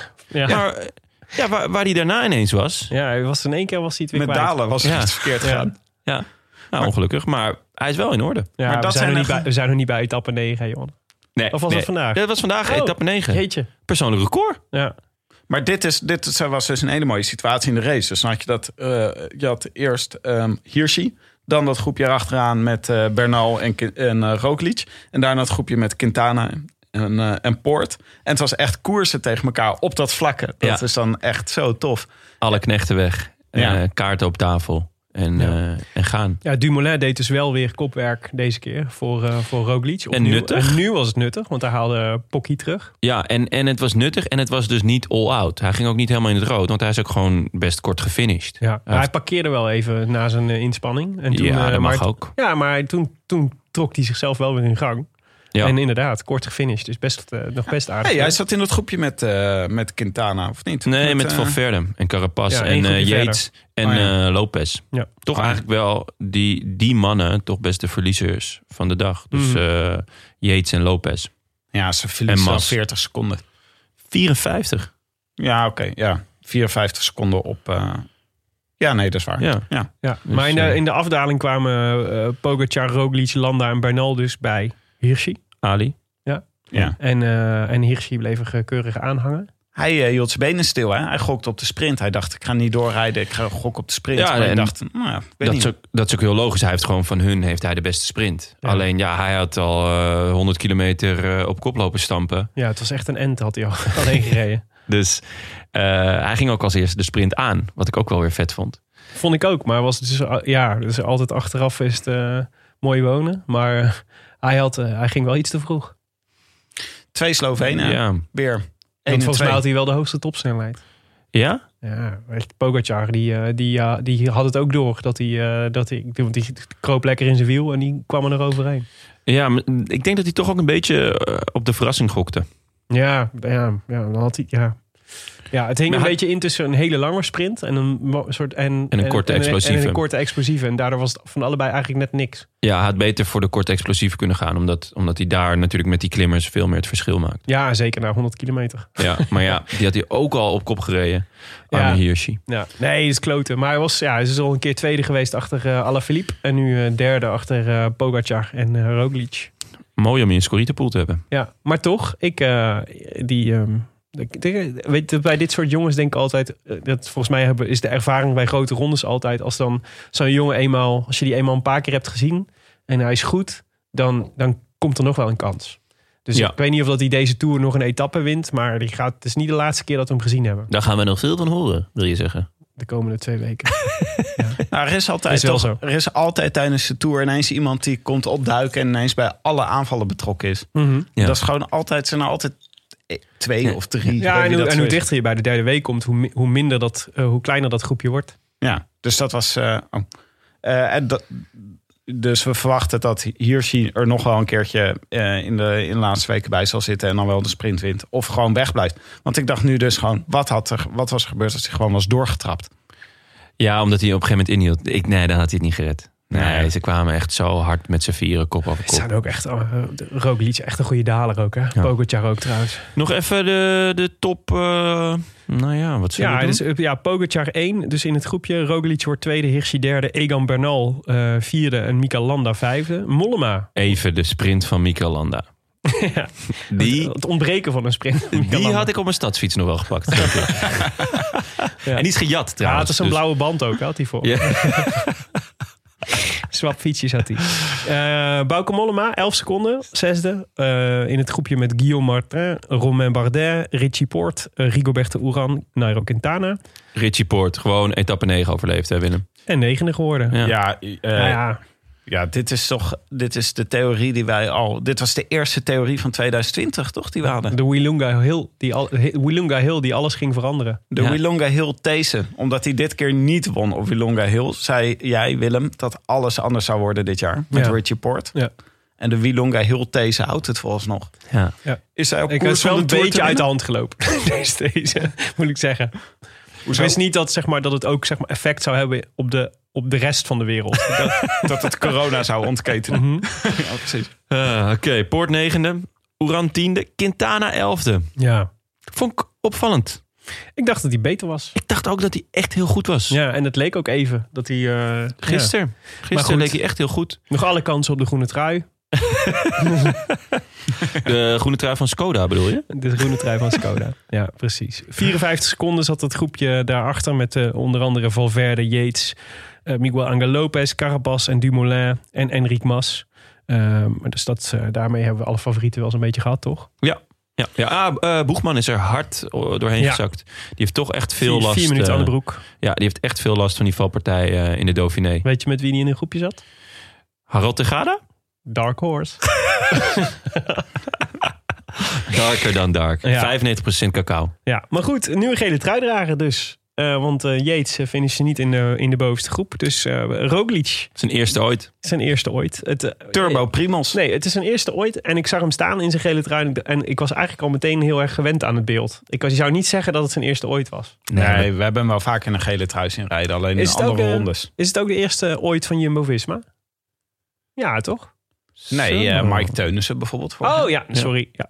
Maar waar hij daarna ineens was. Ja, hij was in één keer was hij het weer Met kwijt. Dalen was het iets verkeerd gegaan. Ja, nou, ongelukkig. Maar hij is wel in orde. Ja, maar we zijn nog niet bij etappe 9, Johan. Nee, Of was dat vandaag? Ja, dat was vandaag, etappe 9. Jeetje. Persoonlijk record. Ja. Maar dit was dus een hele mooie situatie in de race. Dus dan had je je had eerst Hirschi. Dan dat groepje erachteraan met Bernal en Roglic. En daarna het groepje met Quintana en Poort. En het was echt koersen tegen elkaar op dat vlakke. Dat is dan echt zo tof. Alle knechten weg. Ja. Kaarten op tafel. en gaan. Ja, Dumoulin deed dus wel weer kopwerk deze keer voor Roglic. En nuttig. En nu was het nuttig, want hij haalde Pocky terug. Ja, en het was nuttig en het was dus niet all-out. Hij ging ook niet helemaal in het rood, want hij is ook gewoon best kort gefinished. Ja, hij parkeerde wel even na zijn inspanning. En toen, dat mag ook. Ja, maar toen trok hij zichzelf wel weer in gang. Ja. En inderdaad, kort gefinished. Dus nog best aardig. Hij zat in dat groepje met Quintana, of niet? Nee, met Valverde en Carapaz en Yates en Lopez. Ja. Toch eigenlijk wel die mannen toch best de verliezers van de dag. Dus Yates en Lopez. Ja, ze verliezen al 40 seconden. 54? Ja, oké. Ja. 54 seconden op... Ja, nee, dat is waar. Ja. Dus, maar in de afdaling kwamen Pogacar, Roglic, Landa en Bernal dus bij Hirschi. Ali. Ja. En Hirschi bleef er keurig aanhangen. Hij hield zijn benen stil. Hè? Hij gokte op de sprint. Hij dacht, ik ga niet doorrijden. Ik ga gokken op de sprint. Ja, maar ik dacht, dat is ook heel logisch. Hij heeft gewoon van hun de beste sprint. Ja. Alleen hij had al 100 kilometer op kop lopen stampen. Ja, het was echt een end, had hij al alleen gereden. Dus hij ging ook als eerste de sprint aan. Wat ik ook wel weer vet vond. Vond ik ook. Maar was dus altijd achteraf is het mooi wonen. Maar hij ging wel iets te vroeg. 2 Slovenen. Weer. Want volgens mij had hij wel de hoogste topsnelheid. Ja? Ja, Pogacar die had het ook door. Want die kroop lekker in zijn wiel en die kwam er overheen. Ja, maar ik denk dat hij toch ook een beetje op de verrassing gokte. Ja, dan had hij... Ja, het hing een beetje in tussen een hele lange sprint en een korte explosieve. En een korte explosieve. En daardoor was het van allebei eigenlijk net niks. Ja, hij had beter voor de korte explosieve kunnen gaan. Omdat hij daar natuurlijk met die klimmers veel meer het verschil maakt. Ja, zeker na 100 kilometer. Ja, maar die had hij ook al op kop gereden. Arme Hirschi. Ja, nee, dat is kloten. Maar hij is al een keer tweede geweest achter Alaphilippe. En nu derde achter Pogacar en Roglic. Mooi om je een Scorita-pool te hebben. Ja, maar toch, bij dit soort jongens denk ik altijd, dat volgens mij is de ervaring bij grote rondes altijd, als dan zo'n jongen als je die eenmaal een paar keer hebt gezien en hij is goed, dan komt er nog wel een kans. Dus ik weet niet of dat hij deze Tour nog een etappe wint, maar het is niet de laatste keer dat we hem gezien hebben. Daar gaan we nog veel van horen, wil je zeggen? De komende 2 weken. Nou, er is altijd tijdens de Tour ineens iemand die komt opduiken en ineens bij alle aanvallen betrokken is. Mm-hmm. Ja. Dat is gewoon altijd, zijn er altijd 2 of 3. Ja, en hoe dichter je bij de derde week komt, hoe kleiner dat groepje wordt. Ja, dus dat was... Dus we verwachten dat Hirschi er nog wel een keertje in de laatste weken bij zal zitten en dan wel de sprint wint. Of gewoon wegblijft. Want ik dacht nu dus gewoon, wat was er gebeurd als hij gewoon was doorgetrapt? Ja, omdat hij op een gegeven moment inhield. Dan had hij het niet gered. Nee, ze kwamen echt zo hard met z'n vieren, kop over kop. Ze zijn ook echt, Roglic echt een goede daler ook, hè? Ja. Pogacar ook trouwens. Nog even de top, wat zullen we doen? Pogacar 1, dus in het groepje. Roglic wordt tweede, Hirschi derde, Egan Bernal vierde en Mikel Landa vijfde. Mollema. Even de sprint van Mikel Landa. Ja, het ontbreken van een sprint. Die had ik op mijn stadsfiets nog wel gepakt. Ja. En die is gejat trouwens. Ja, het is een blauwe band ook, had hij voor. Ja. Swap fietsjes had hij. Bauke Mollema, 11 seconden, zesde. In het groepje met Guillaume Martin, Romain Bardet, Richie Porte, Rigoberto Urán, Nairo Quintana. Richie Porte, gewoon etappe 9 overleefd, hè Willem? En negende geworden. Ja, dit is de theorie die wij al... Dit was de eerste theorie van 2020, toch? Die we hadden. De Willunga Hill die alles ging veranderen. De Willunga Hill these. Omdat hij dit keer niet won op Willunga Hill, zei jij, Willem, dat alles anders zou worden dit jaar. Met Richie Porte. Ja. En de Willunga Hill these houdt het volgens Ja. Is hij op koers? Ik was wel een beetje uit de hand gelopen. deze moet ik zeggen. Ik wist niet dat het ook effect zou hebben op de rest van de wereld. Dat het corona zou ontketenen. Mm-hmm. Ja, precies. Oké, Porte negende, Urán tiende, Quintana 11e. Ja. Vond ik opvallend. Ik dacht dat hij beter was. Ik dacht ook dat hij echt heel goed was. Ja, en het leek ook even dat hij... Gisteren leek hij echt heel goed. Nog alle kansen op de groene trui. De groene trui van Skoda bedoel je? De groene trui van Skoda, ja precies. 54 seconden zat het groepje daarachter met onder andere Valverde, Yates, Miguel Angel Lopez, Carapaz en Dumoulin en Enric Mas. Dus daarmee hebben we alle favorieten wel eens een beetje gehad, toch? Ja, Boegman is er hard doorheen gezakt. Die heeft toch echt veel last. 4 minuten aan de broek. Ja, die heeft echt veel last van die valpartij in de Dauphiné. Weet je met wie die in een groepje zat? Harold Tegada? Dark Horse. Darker dan dark. Ja. 95% cacao. Ja, maar goed, nu een gele trui dragen dus. Want Yates finisht niet in de bovenste groep. Dus Roglic. Zijn eerste ooit. Zijn eerste ooit. Turbo Primos. Nee, het is zijn eerste ooit. En ik zag hem staan in zijn gele trui. En ik was eigenlijk al meteen heel erg gewend aan het beeld. Je zou niet zeggen dat het zijn eerste ooit was. Nee, we hebben hem wel vaak in een gele trui zien rijden. Alleen in andere rondes. Is het ook de eerste ooit van Jumbo-Visma? Ja, toch? Nee, Mike Teunissen bijvoorbeeld. Oh ja, sorry. Ja.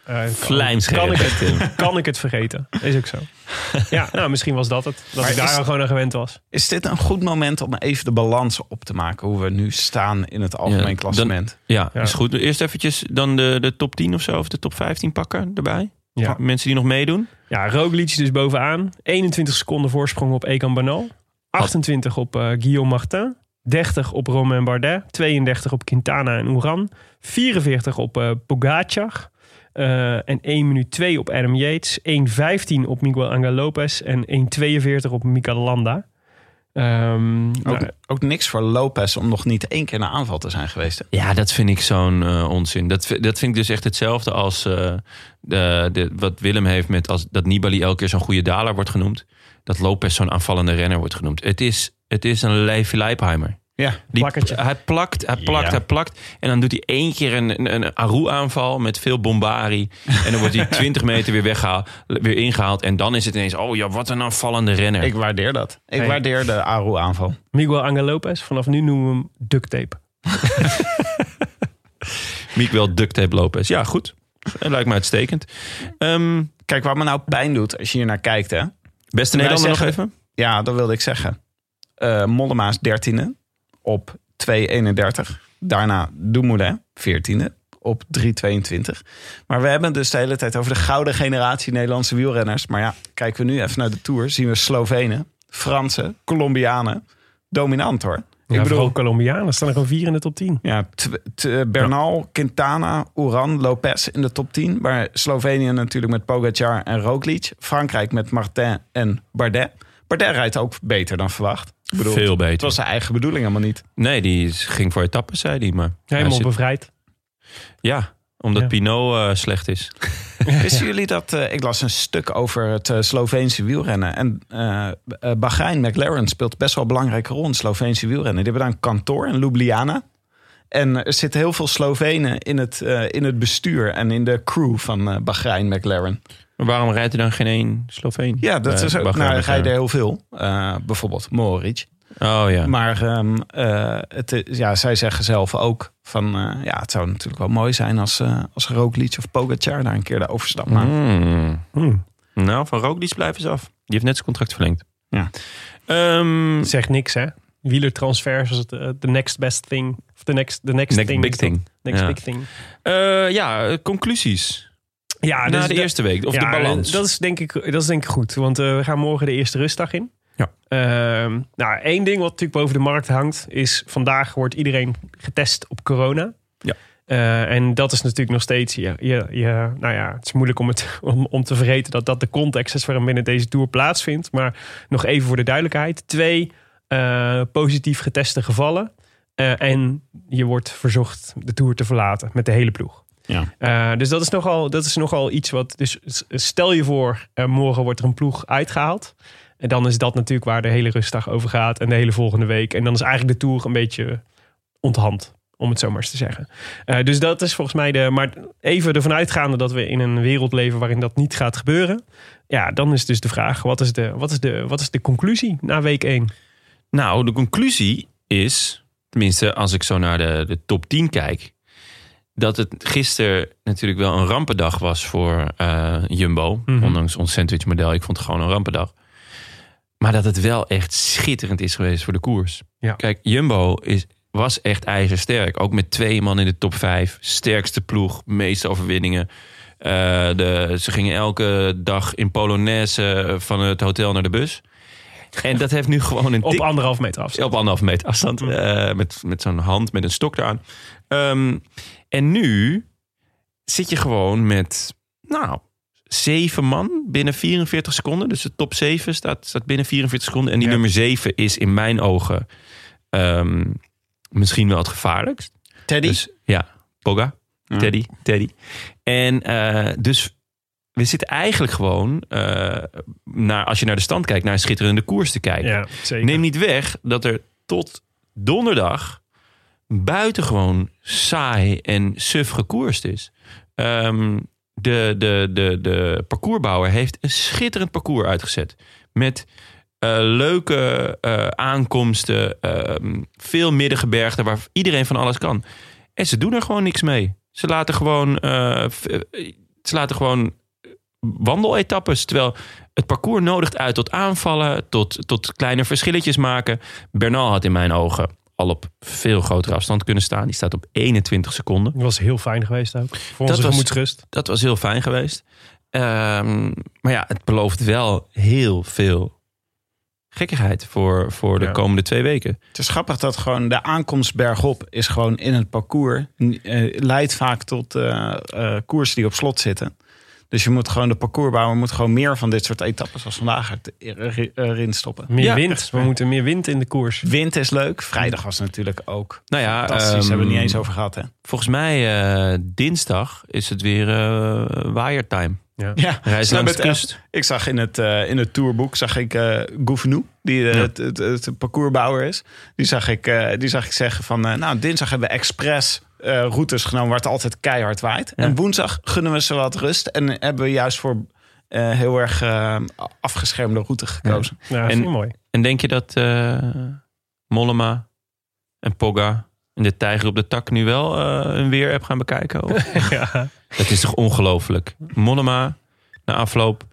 Kan ik het vergeten? Is ook zo. Ja, nou, misschien was dat het. Dat ik daar al gewoon aan gewend was. Is dit een goed moment om even de balans op te maken? Hoe we nu staan in het algemeen klassement? Is goed. Eerst eventjes dan de top 10 of zo. Of de top 15 pakken erbij. Ja. Mensen die nog meedoen. Ja, Roglic dus bovenaan. 21 seconden voorsprong op Egan Bernal. 28 op Guillaume Martin. 30 op Romain Bardet. 32 op Quintana en Uran. 44 op Pogacar. En 1 minuut 2 op Adam Yates. 1:15 op Miguel Angel Lopez. En 1:42 op Mikel Landa. Ook niks voor Lopez om nog niet 1 keer naar aanval te zijn geweest. Hè? Ja, dat vind ik zo'n onzin. Dat vind ik dus echt hetzelfde als wat Willem heeft met dat Nibali elke keer zo'n goede daler wordt genoemd. Dat Lopez zo'n aanvallende renner wordt genoemd. Het is een Levi Leipheimer. Ja, hij plakt. En dan doet hij 1 keer een Aru-aanval met veel bombari. En dan wordt hij 20 meter weer ingehaald. En dan is het ineens, wat een aanvallende renner. Ik waardeer dat. Ik waardeer de Aru-aanval. Miguel Angel Lopez, vanaf nu noemen we hem duct tape. Miguel duct tape Lopez. Ja, goed. Dat lijkt me uitstekend. Kijk, wat me nou pijn doet als je hier naar kijkt. Hè? Beste Nederlander nog even? Ja, dat wilde ik zeggen. Mollema is 13e. Op 2:31. Daarna Dumoulin, 14e. Op 3:22. Maar we hebben dus de hele tijd over de gouden generatie Nederlandse wielrenners. Maar ja, kijken we nu even naar de Tour. Zien we Slovenen, Fransen, Colombianen. Dominant hoor. Ja, ik bedoel, Colombianen staan er gewoon 4 in de top 10. Ja, Bernal, Quintana, Uran, Lopez in de top 10. Maar Slovenië natuurlijk met Pogacar en Roglic. Frankrijk met Martin en Bardet. Bardet rijdt ook beter dan verwacht. Veel beter. Het was zijn eigen bedoeling helemaal niet. Nee, die ging voor etappes, zei hij. Maar helemaal bevrijd. Ja, omdat Pinot slecht is. Wisten jullie dat... ik las een stuk over het Sloveense wielrennen. En Bahrein McLaren speelt best wel een belangrijke rol in het Sloveense wielrennen. Die hebben daar een kantoor in Ljubljana. En er zitten heel veel Slovenen in het bestuur en in de crew van Bahrein McLaren. Maar waarom rijdt er dan geen één Sloveen? Ja, dat is ook. Nou, rijden heel veel. Bijvoorbeeld Mohoric. Oh ja. Maar zij zeggen zelf ook van... het zou natuurlijk wel mooi zijn als Roglic of Pogacar daar een keer de overstap maken. Nou, van Roglic blijven ze af. Die heeft net zijn contract verlengd. Ja. Zegt niks, hè? Wielertransfers is de next best thing. Of the next big thing. Big thing. Conclusies. Ja, na de eerste week. Of de balans. Dat is denk ik goed. Want we gaan morgen de eerste rustdag in. Ja. 1 ding wat natuurlijk boven de markt hangt... is vandaag wordt iedereen getest op corona. Ja. En dat is natuurlijk nog steeds... het is moeilijk om te vergeten dat de context is... waarin binnen deze Tour plaatsvindt. Maar nog even voor de duidelijkheid. 2 positief geteste gevallen. En je wordt verzocht de Tour te verlaten met de hele ploeg. Ja. Dus dat is nogal iets wat... Dus stel je voor, morgen wordt er een ploeg uitgehaald. En dan is dat natuurlijk waar de hele rustdag over gaat. En de hele volgende week. En dan is eigenlijk de Tour een beetje onthand. Om het zo maar eens te zeggen. Dus dat is volgens mij maar even ervan uitgaande dat we in een wereld leven waarin dat niet gaat gebeuren. Ja, dan is dus de vraag, wat is de conclusie na week 1? Nou, de conclusie is, tenminste als ik zo naar de top 10 kijk... dat het gisteren natuurlijk wel een rampendag was voor Jumbo. Mm-hmm. Ondanks ons sandwichmodel. Ik vond het gewoon een rampendag. Maar dat het wel echt schitterend is geweest voor de koers. Ja. Kijk, Jumbo was echt ijzersterk. Ook met 2 man in de top 5. Sterkste ploeg, meeste overwinningen. Ze gingen elke dag in Polonaise van het hotel naar de bus. En dat heeft nu gewoon op 1,5 meter afstand. Op 1,5 meter afstand. Met zo'n hand, met een stok eraan. En nu zit je gewoon met Nou, 7 man binnen 44 seconden. Dus de top 7 staat binnen 44 seconden. En die nummer 7 is in mijn ogen misschien wel het gevaarlijkst. Teddy? Dus, ja, Pogga. Ja. Teddy. En dus we zitten eigenlijk gewoon, als je naar de stand kijkt, naar een schitterende koers te kijken. Ja, zeker. Neem niet weg dat er tot donderdag buitengewoon saai en suf gekoerst is. De parcoursbouwer heeft een schitterend parcours uitgezet. Met leuke aankomsten, veel middengebergten waar iedereen van alles kan. En ze doen er gewoon niks mee. Ze laten gewoon wandeletappes. Terwijl het parcours nodigt uit tot aanvallen, tot kleine verschilletjes maken. Bernal had in mijn ogen al op veel grotere afstand kunnen staan. Die staat op 21 seconden. Dat was heel fijn geweest ook. Voor onze gemoedsrust. Dat was heel fijn geweest. Maar ja, het belooft wel heel veel gekkigheid voor de komende 2 weken. Het is grappig dat gewoon de aankomst bergop is gewoon in het parcours. Leidt vaak tot koersen die op slot zitten. Dus je moet gewoon, de parcoursbouwer moet gewoon meer van dit soort etappes als vandaag erin stoppen. Meer wind. We moeten meer wind in de koers. Wind is leuk. Vrijdag was natuurlijk ook fantastisch. Hebben we het niet eens over gehad, hè? Volgens mij dinsdag is het weer waaiertime. Ja. Reis langs de kust. Ik zag in het tourboek Gouvenou, die het parcoursbouwer is. Die zag ik zeggen van dinsdag hebben we expres routes genomen waar het altijd keihard waait. Ja. En woensdag gunnen we ze wat rust en hebben we juist voor heel erg afgeschermde route gekozen. Ja, dat vind ik mooi. En denk je dat Mollema en Pogga en de tijger op de tak nu wel een weerapp gaan bekijken? Ja. Dat is toch ongelooflijk. Mollema na afloop.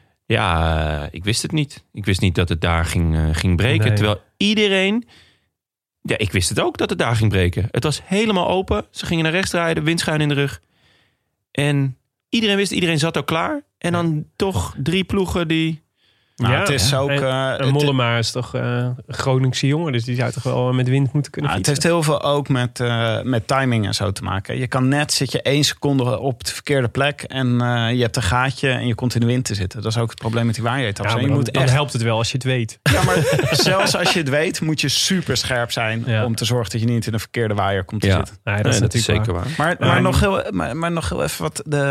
Ja, ik wist het niet. Ik wist niet dat het daar ging breken. Nee. Terwijl iedereen... Ja, ik wist het ook dat het daar ging breken. Het was helemaal open. Ze gingen naar rechts rijden, windschuin in de rug. En iedereen zat ook klaar. En dan toch 3 ploegen die... het is ook... en Mollema is toch een Groningse jongen. Dus die zou toch wel met wind moeten kunnen fietsen. Het heeft heel veel ook met timing en zo te maken. Je kan zit je 1 seconde op de verkeerde plek. En je hebt een gaatje en je komt in de wind te zitten. Dat is ook het probleem met die waaieretappes. Ja, dan helpt het wel als je het weet. Ja, maar zelfs als je het weet, moet je super scherp zijn. Om te zorgen dat je niet in een verkeerde waaier komt te zitten. Nee, dat is natuurlijk zeker waar. Maar nog heel even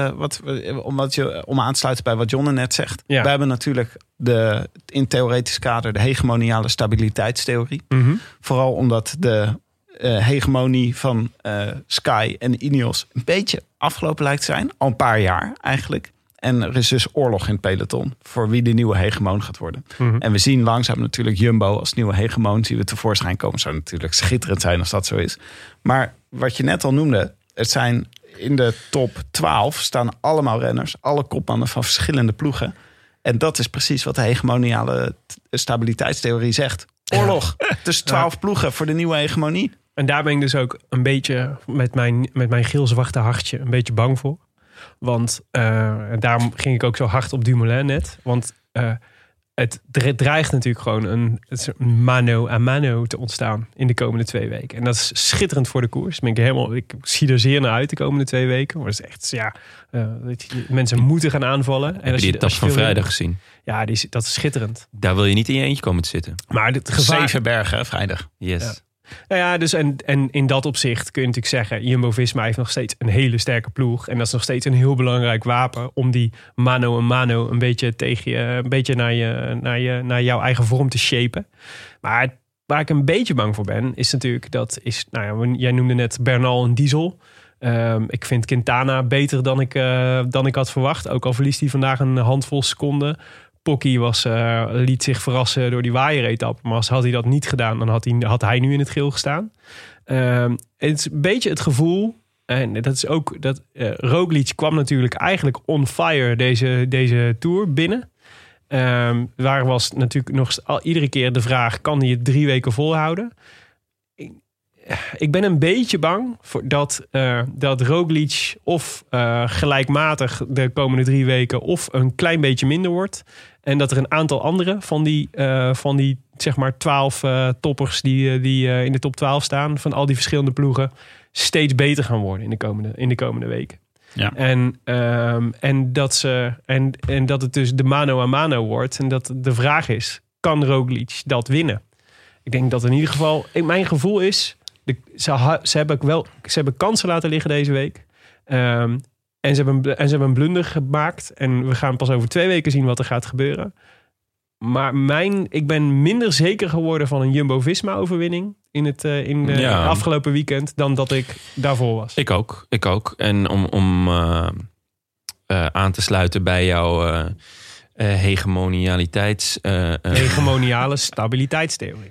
om aan te sluiten bij wat Jonne net zegt. Ja. We hebben natuurlijk in theoretisch kader de hegemoniale stabiliteitstheorie. Mm-hmm. Vooral omdat de hegemonie van Sky en Ineos een beetje afgelopen lijkt te zijn. Al een paar jaar eigenlijk. En er is dus oorlog in het peloton voor wie de nieuwe hegemoon gaat worden. Mm-hmm. En we zien langzaam natuurlijk Jumbo als nieuwe hegemoon. Zien we tevoorschijn komen. Zou natuurlijk schitterend zijn als dat zo is. Maar wat je net al noemde, het zijn in de top 12 staan allemaal renners. Alle kopmannen van verschillende ploegen. En dat is precies wat de hegemoniale stabiliteitstheorie zegt. Oorlog tussen 12 ploegen voor de nieuwe hegemonie. En daar ben ik dus ook een beetje met mijn geel-zwarte hartje een beetje bang voor. Want daarom ging ik ook zo hard op Dumoulin net. Want het dreigt natuurlijk gewoon een mano a mano te ontstaan in de komende 2 weken. En dat is schitterend voor de koers. Ik zie er zeer naar uit de komende 2 weken. Maar het is echt, mensen moeten gaan aanvallen. Heb je die etappe van vrijdag gezien? Ja, dat is schitterend. Daar wil je niet in je eentje komen te zitten. Maar het gevaar... 7 bergen vrijdag. Yes. Ja. Nou ja, dus en in dat opzicht kun je natuurlijk zeggen, Jumbo-Visma heeft nog steeds een hele sterke ploeg. En dat is nog steeds een heel belangrijk wapen om die mano a mano een beetje tegen je, een beetje naar jouw eigen vorm te shapen. Maar waar ik een beetje bang voor ben, is natuurlijk jij noemde net Bernal en Diesel. Ik vind Quintana beter dan ik had verwacht. Ook al verliest hij vandaag een handvol seconden. Pocky liet zich verrassen door die waaieretappe. Maar had hij dat niet gedaan, dan had hij nu in het geel gestaan. Het is een beetje het gevoel. En dat is ook dat Roglic kwam natuurlijk eigenlijk on fire deze Tour binnen. Waar was natuurlijk nog iedere keer de vraag, kan hij het 3 weken volhouden? Ik ben een beetje bang dat Roglic of gelijkmatig de komende 3 weken of een klein beetje minder wordt. En dat er een aantal andere van die zeg maar 12 toppers die in de top 12 staan, van al die verschillende ploegen, steeds beter gaan worden in de komende weken. Ja. En dat het dus de mano a mano wordt. En dat de vraag is, kan Roglic dat winnen? Ik denk dat in ieder geval, mijn gevoel is, ze hebben kansen laten liggen deze week. En ze hebben een blunder gemaakt. En we gaan pas over 2 weken zien wat er gaat gebeuren. Maar ik ben minder zeker geworden van een Jumbo-Visma-overwinning in afgelopen weekend dan dat ik daarvoor was. Ik ook. En om aan te sluiten bij jouw hegemoniale stabiliteitstheorie.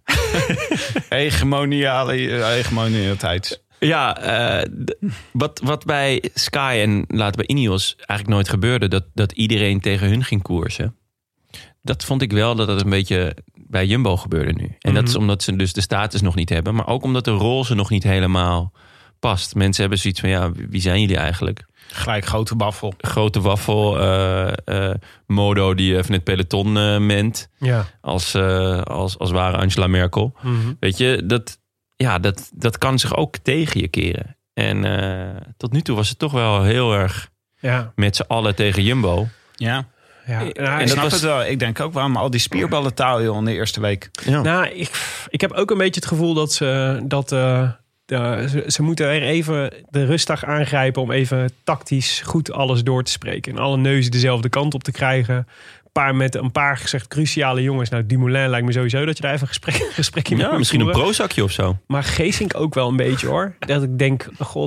Hegemonialiteit. Ja, wat bij Sky en later bij Ineos eigenlijk nooit gebeurde, dat iedereen tegen hun ging koersen. Dat vond ik wel dat het een beetje bij Jumbo gebeurde nu. En dat is omdat ze dus de status nog niet hebben. Maar ook omdat de rol ze nog niet helemaal past. Mensen hebben zoiets van, wie zijn jullie eigenlijk? Gelijk grote waffel. Grote waffel. Modo die even het peloton ment. Ja. Als ware Angela Merkel. Mm-hmm. Weet je, dat kan zich ook tegen je keren. En tot nu toe was het toch wel heel erg met z'n allen tegen Jumbo. Ja. Ja, en dat was het wel. Ik denk ook waarom al die spierballen in de eerste week. Ja. Nou, ik heb ook een beetje het gevoel dat ze moeten er even de rustdag aangrijpen om even tactisch goed alles door te spreken. En alle neuzen dezelfde kant op te krijgen. Met een paar gezegd cruciale jongens. Nou, Dumoulin lijkt me sowieso dat je daar even een gesprekje mee moet misschien voeren. een Prozacje of zo. Maar Geesink ook wel een beetje hoor. Dat ik denk,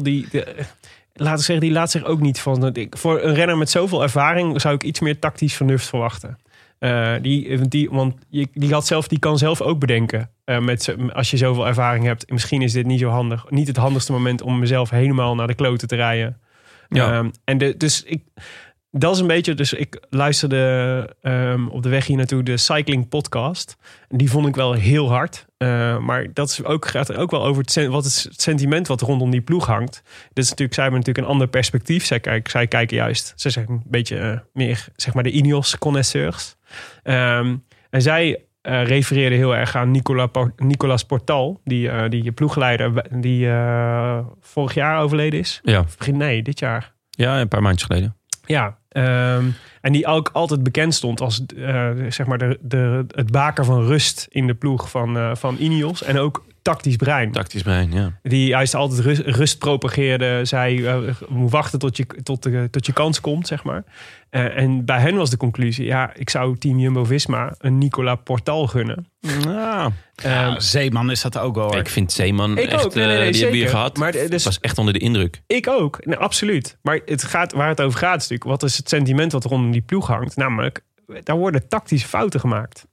die laat zich ook niet van. Voor een renner met zoveel ervaring zou ik iets meer tactisch vernuft verwachten. Want die kan zelf ook bedenken. Als je zoveel ervaring hebt, misschien is dit niet zo handig. Niet het handigste moment om mezelf helemaal naar de kloten te rijden. Ja. Dat is een beetje. Dus ik luisterde op de weg hier naartoe de Cycling Podcast. En die vond ik wel heel hard. Maar dat gaat ook wel over het sentiment wat rondom die ploeg hangt. Dus zij hebben natuurlijk een ander perspectief. Zij kijken juist. Ze zijn een beetje meer zeg maar de Ineos-connoisseurs. En zij refereerden heel erg aan Nicolas Portal. Die ploegleider die vorig jaar overleden is. Ja. Dit jaar. Ja, een paar maandjes geleden. Ja, en die ook altijd bekend stond als zeg maar het baker van rust in de ploeg van Ineos. En ook tactisch brein. Tactisch brein, ja. Die juist altijd rust propageerde. Zei, moet wachten tot je kans komt, zeg maar. En bij hen was de conclusie, ik zou team Jumbo-Visma een Nicolas Portal gunnen. Zeeman is dat ook wel. Ik vind Zeeman echt, die hebben we hier gehad. Maar het was echt onder de indruk. Ik ook, nee, absoluut. Maar waar het over gaat is natuurlijk, wat is het sentiment wat rondom die ploeg hangt? Namelijk, daar worden tactische fouten gemaakt.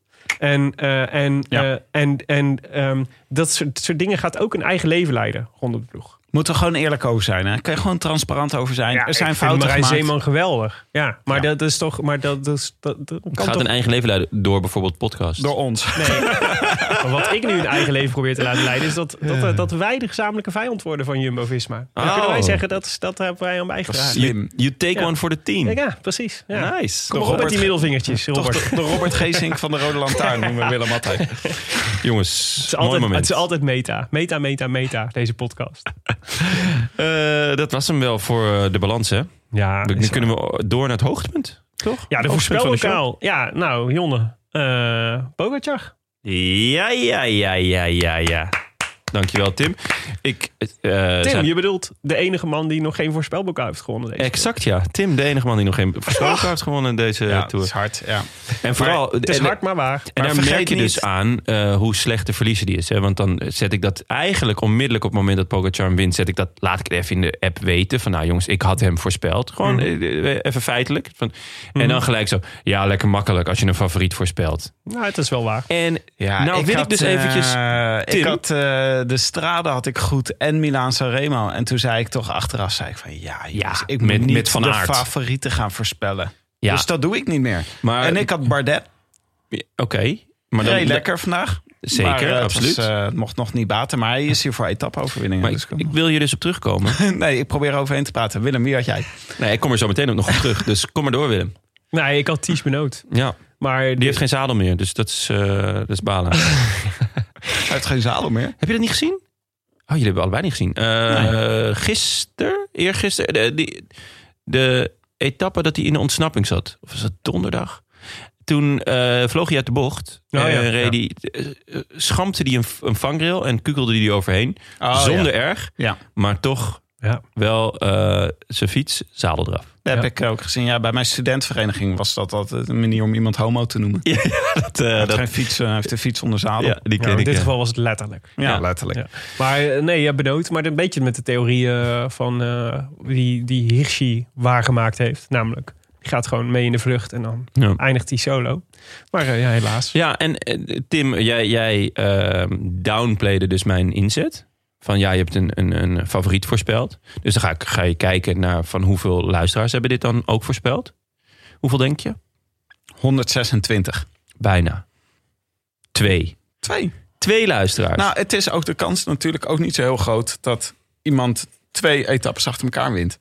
Dat soort dingen gaat ook een eigen leven leiden rondom de ploeg. Moeten we gewoon eerlijk over zijn. Hè? Kan je gewoon transparant over zijn. Ja, er zijn ik fouten vind gemaakt. Zeeman geweldig. Ja, maar dat is toch. Maar dat gaat een eigen leven leiden door bijvoorbeeld podcast. Door ons. Nee. Maar wat ik nu een eigen leven probeer te laten leiden, is dat wij de gezamenlijke vijand worden van Jumbo-Visma. Dan kunnen wij zeggen dat hebben wij aan bijgedragen. Slim. You take one for the team. Ja, precies. Ja. Nice. Kom op met die middelvingertjes, Robert. De Robert Geesink van de Rode Lantaarn noemen we Willem altijd. Jongens, het is altijd meta. Meta, deze podcast. Dat was hem wel voor de balans, hè? Ja. Nu kunnen we door naar het hoogtepunt, toch? Ja, de voorspelbokaal. Ja, nou, Jonne. Pogacar. Ja. Dankjewel, Tim. Tim, je bedoelt de enige man die nog geen voorspelbokaal heeft gewonnen. Exact, ja. Tim, de enige man die nog geen voorspelbokaal heeft gewonnen in deze tour. Het is hard, ja. En vooral, het is hard, maar waar. En maar daar merk je niet dus aan hoe slecht de verliezer die is. Hè? Want dan zet ik dat eigenlijk onmiddellijk op het moment dat Pogacar wint, laat ik het even in de app weten. Van nou jongens, ik had hem voorspeld. Gewoon even feitelijk. En dan gelijk zo, ja, lekker makkelijk als je een favoriet voorspelt. Nou, het is wel waar. En ik dus eventjes... Tim, ik had de Strade had ik goed en Milaan-Sanremo. En toen zei ik toch achteraf, jongens, ik moet niet met Van de Aert favorieten gaan voorspellen. Ja. Dus dat doe ik niet meer. Maar, en ik had Bardet. Oké. Maar dan lekker vandaag. Zeker, maar, absoluut. Het mocht nog niet baten, maar hij is hier voor etappe-overwinningen. Maar dus ik wil je dus op terugkomen. Nee, ik probeer overheen te praten. Willem, wie had jij? Nee, ik kom er zo meteen ook nog op terug. Dus kom maar door, Willem. Nee, ik had Ties Benoot. Ja, maar die heeft geen zadel meer. Dus dat is balen. Hij heeft geen zadel meer. Heb je dat niet gezien? Oh, jullie hebben allebei niet gezien. Gisteren? Eergisteren. De etappe dat hij in de ontsnapping zat. Of was dat donderdag? Toen vloog hij uit de bocht. Schampte hij een vangrail en kukelde hij overheen. Zonder erg. Ja. Maar toch wel zijn fiets, zadel eraf. Dat heb ik ook gezien. Ja, bij mijn studentenvereniging was dat altijd een manier om iemand homo te noemen. Ja, heeft de fiets onder zadel. Ja, die ken ik, in dit geval was het letterlijk. Ja, letterlijk. Ja. Maar nee, je bedoelt, maar een beetje met de theorie van die Hirschi waargemaakt heeft. Namelijk, die gaat gewoon mee in de vlucht en dan eindigt hij solo. Maar helaas. Ja, en Tim, jij downplayde dus mijn inzet. Van je hebt een favoriet voorspeld. Dus dan ga je kijken naar van hoeveel luisteraars hebben dit dan ook voorspeld. Hoeveel denk je? 126. Bijna. 2 luisteraars. Nou, het is ook de kans natuurlijk ook niet zo heel groot dat iemand 2 etappes achter elkaar wint.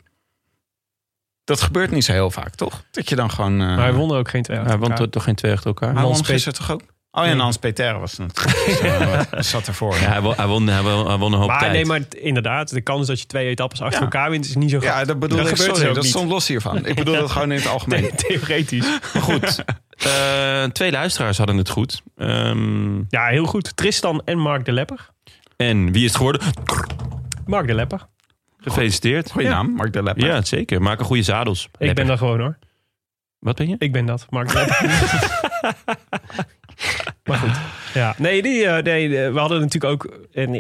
Dat gebeurt niet zo heel vaak, toch? Dat je dan gewoon... Maar hij won er ook geen 2 achter elkaar. Hij won toch geen 2 achter elkaar? Maar hij won gisteren toch ook? Oh ja, Nans Peter was het. Zat ervoor. Ja, hij won een hoop tijd. Nee, maar inderdaad, de kans dat je 2 etappes achter elkaar wint is niet zo groot. Ja, dat bedoel ik. Sorry, dat stond los hiervan. Ik bedoel het gewoon in het algemeen. Theoretisch. Maar goed, 2 luisteraars hadden het goed. Ja, heel goed. Tristan en Mark de Lepper. En wie is het geworden? Mark de Lepper. Gefeliciteerd. Goeie naam, Mark de Lepper. Ja, zeker. Maken goede zadels. Ik ben dat gewoon, hoor. Wat ben je? Ik ben dat, Mark de Lepper. Maar goed. Ja. Nee, we hadden natuurlijk ook...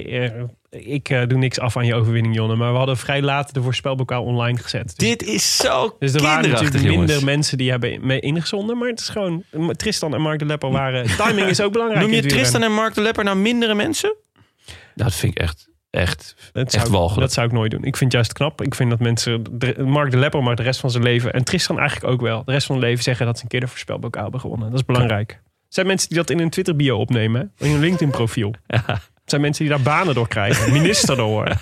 ik doe niks af aan je overwinning, Jonne. Maar we hadden vrij laat de voorspelbokaal online gezet. Dus, dit is zo Dus er waren natuurlijk minder jongens. Mensen die hebben mee ingezonden. Maar het is gewoon... Tristan en Mark de Lepper waren... Timing is ook belangrijk. Noem je Tristan en Mark de Lepper nou mindere mensen? Dat vind ik echt walgelijk. Dat zou ik nooit doen. Ik vind het juist knap. Ik vind dat mensen... Mark de Lepper, maar de rest van zijn leven... En Tristan eigenlijk ook wel. De rest van hun leven zeggen dat ze een keer de voorspelbokaal hebben gewonnen. Dat is belangrijk. Er zijn mensen die dat in hun Twitter bio opnemen. In hun LinkedIn profiel. Ja. Er zijn mensen die daar banen door krijgen. Minister door worden.